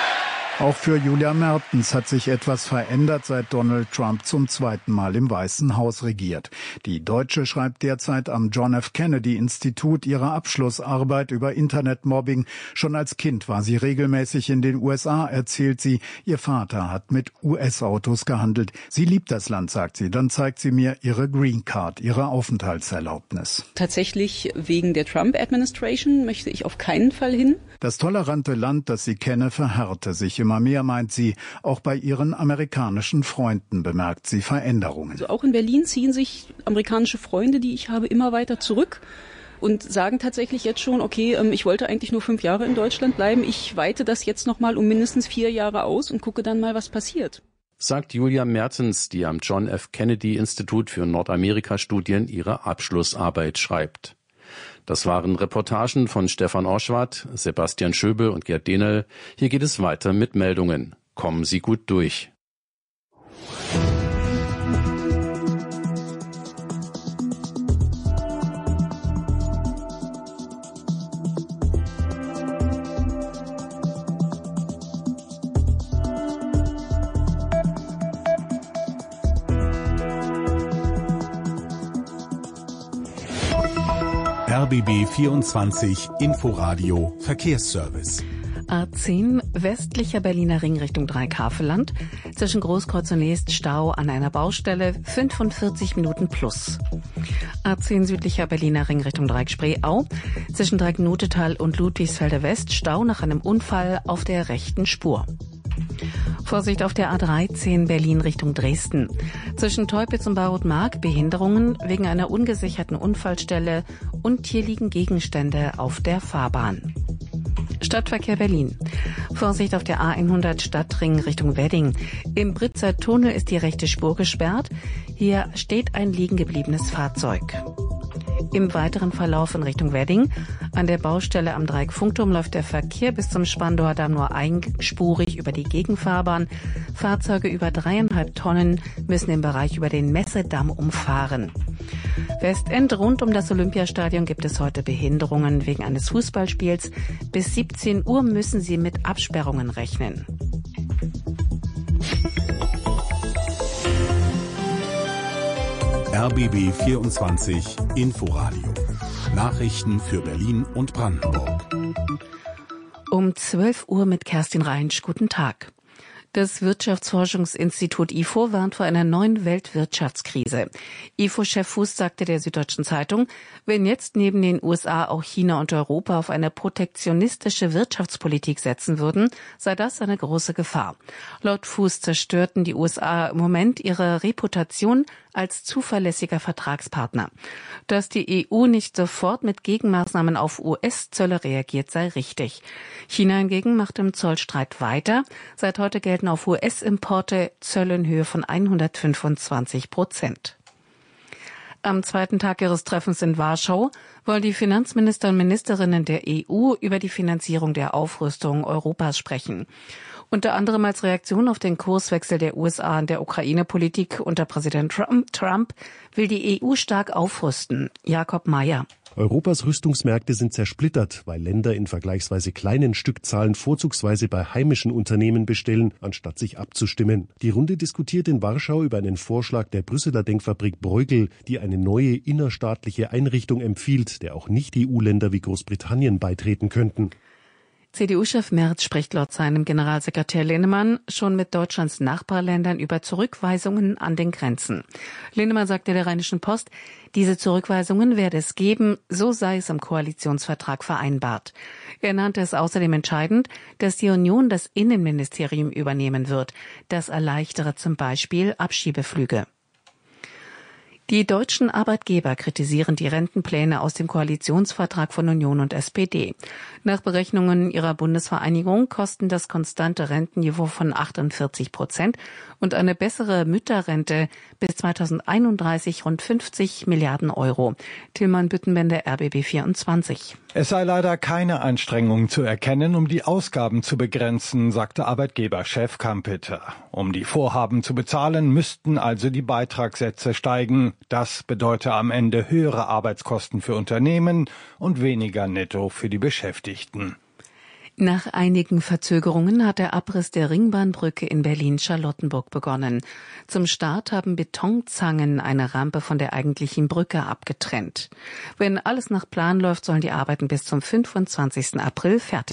S15: Auch für Julia Mertens hat sich etwas verändert, seit Donald Trump zum zweiten Mal im Weißen Haus regiert. Die Deutsche schreibt derzeit am John F. Kennedy Institut ihre Abschlussarbeit über Internetmobbing. Schon als Kind war sie regelmäßig in den USA, erzählt sie. Ihr Vater hat mit US-Autos gehandelt. Sie liebt das Land, sagt sie. Dann zeigt sie mir ihre Green Card, ihre Aufenthaltserlaubnis.
S4: Tatsächlich wegen der Trump-Administration möchte ich auf keinen Fall hin.
S15: Das tolerante Land, das sie kenne, verhärte sich immer mehr, meint sie. Auch bei ihren amerikanischen Freunden bemerkt sie Veränderungen.
S4: Also auch in Berlin ziehen sich amerikanische Freunde, die ich habe, immer weiter zurück und sagen tatsächlich jetzt schon, okay, ich wollte eigentlich nur 5 Jahre in Deutschland bleiben. Ich weite das jetzt noch mal um mindestens 4 Jahre aus und gucke dann mal, was passiert.
S7: Sagt Julia Mertens, die am John F. Kennedy Institut für Nordamerika-Studien ihre Abschlussarbeit schreibt. Das waren Reportagen von Stefan Orschwart, Sebastian Schöbel und Gerd Dehnel. Hier geht es weiter mit Meldungen. Kommen Sie gut durch.
S5: RBB 24 Inforadio Verkehrsservice. A10 westlicher Berliner Ring Richtung Dreieck-Havelland. Zwischen Großkreuz und Leest Stau an einer Baustelle, 45 Minuten plus. A10 südlicher Berliner Ring Richtung Dreieck-Spreeau. Zwischen Dreieck-Notetal und Ludwigsfelder West Stau nach einem Unfall auf der rechten Spur. Vorsicht auf der A13 Berlin Richtung Dresden. Zwischen Teupitz und Barrot-Mark Behinderungen wegen einer ungesicherten Unfallstelle und hier liegen Gegenstände auf der Fahrbahn. Stadtverkehr Berlin. Vorsicht auf der A100 Stadtring Richtung Wedding. Im Britzer Tunnel ist die rechte Spur gesperrt. Hier steht ein liegen gebliebenes Fahrzeug. Im weiteren Verlauf in Richtung Wedding. An der Baustelle am Dreieck-Funkturm läuft der Verkehr bis zum Spandauer Damm nur einspurig über die Gegenfahrbahn. Fahrzeuge über 3,5 Tonnen müssen im Bereich über den Messedamm umfahren. Westend rund um das Olympiastadion gibt es heute Behinderungen wegen eines Fußballspiels. Bis 17 Uhr müssen sie mit Absperrungen rechnen.
S6: RBB 24 Inforadio. Nachrichten für Berlin und Brandenburg.
S5: Um 12 Uhr mit Kerstin Reinsch. Guten Tag. Das Wirtschaftsforschungsinstitut IFO warnt vor einer neuen Weltwirtschaftskrise. IFO-Chef Fuß sagte der Süddeutschen Zeitung, wenn jetzt neben den USA auch China und Europa auf eine protektionistische Wirtschaftspolitik setzen würden, sei das eine große Gefahr. Laut Fuß zerstörten die USA im Moment ihre Reputation als zuverlässiger Vertragspartner. Dass die EU nicht sofort mit Gegenmaßnahmen auf US-Zölle reagiert, sei richtig. China hingegen macht im Zollstreit weiter. Seit heute gelten auf US-Importe Zölle in Höhe von 125%. Am zweiten Tag ihres Treffens in Warschau wollen die Finanzminister und Ministerinnen der EU über die Finanzierung der Aufrüstung Europas sprechen. Unter anderem als Reaktion auf den Kurswechsel der USA in der Ukraine-Politik unter Präsident Trump will die EU stark aufrüsten. Jakob Mayer.
S8: Europas Rüstungsmärkte sind zersplittert, weil Länder in vergleichsweise kleinen Stückzahlen vorzugsweise bei heimischen Unternehmen bestellen, anstatt sich abzustimmen. Die Runde diskutiert in Warschau über einen Vorschlag der Brüsseler Denkfabrik Bruegel, die eine neue innerstaatliche Einrichtung empfiehlt, der auch Nicht-EU-Länder wie Großbritannien beitreten könnten.
S5: CDU-Chef Merz spricht laut seinem Generalsekretär Linnemann schon mit Deutschlands Nachbarländern über Zurückweisungen an den Grenzen. Linnemann sagte der Rheinischen Post, diese Zurückweisungen werde es geben, so sei es im Koalitionsvertrag vereinbart. Er nannte es außerdem entscheidend, dass die Union das Innenministerium übernehmen wird. Das erleichtere zum Beispiel Abschiebeflüge. Die deutschen Arbeitgeber kritisieren die Rentenpläne aus dem Koalitionsvertrag von Union und SPD. Nach Berechnungen ihrer Bundesvereinigung kosten das konstante Rentenniveau von 48% und eine bessere Mütterrente bis 2031 rund 50 Milliarden Euro. Tillmann Büttenbender, RBB 24.
S9: Es sei leider keine Anstrengung zu erkennen, um die Ausgaben zu begrenzen, sagte Arbeitgeberchef Kampeter. Um die Vorhaben zu bezahlen, müssten also die Beitragssätze steigen. Das bedeutet am Ende höhere Arbeitskosten für Unternehmen und weniger netto für die Beschäftigten.
S5: Nach einigen Verzögerungen hat der Abriss der Ringbahnbrücke in Berlin-Charlottenburg begonnen. Zum Start haben Betonzangen eine Rampe von der eigentlichen Brücke abgetrennt. Wenn alles nach Plan läuft, sollen die Arbeiten bis zum 25. April fertig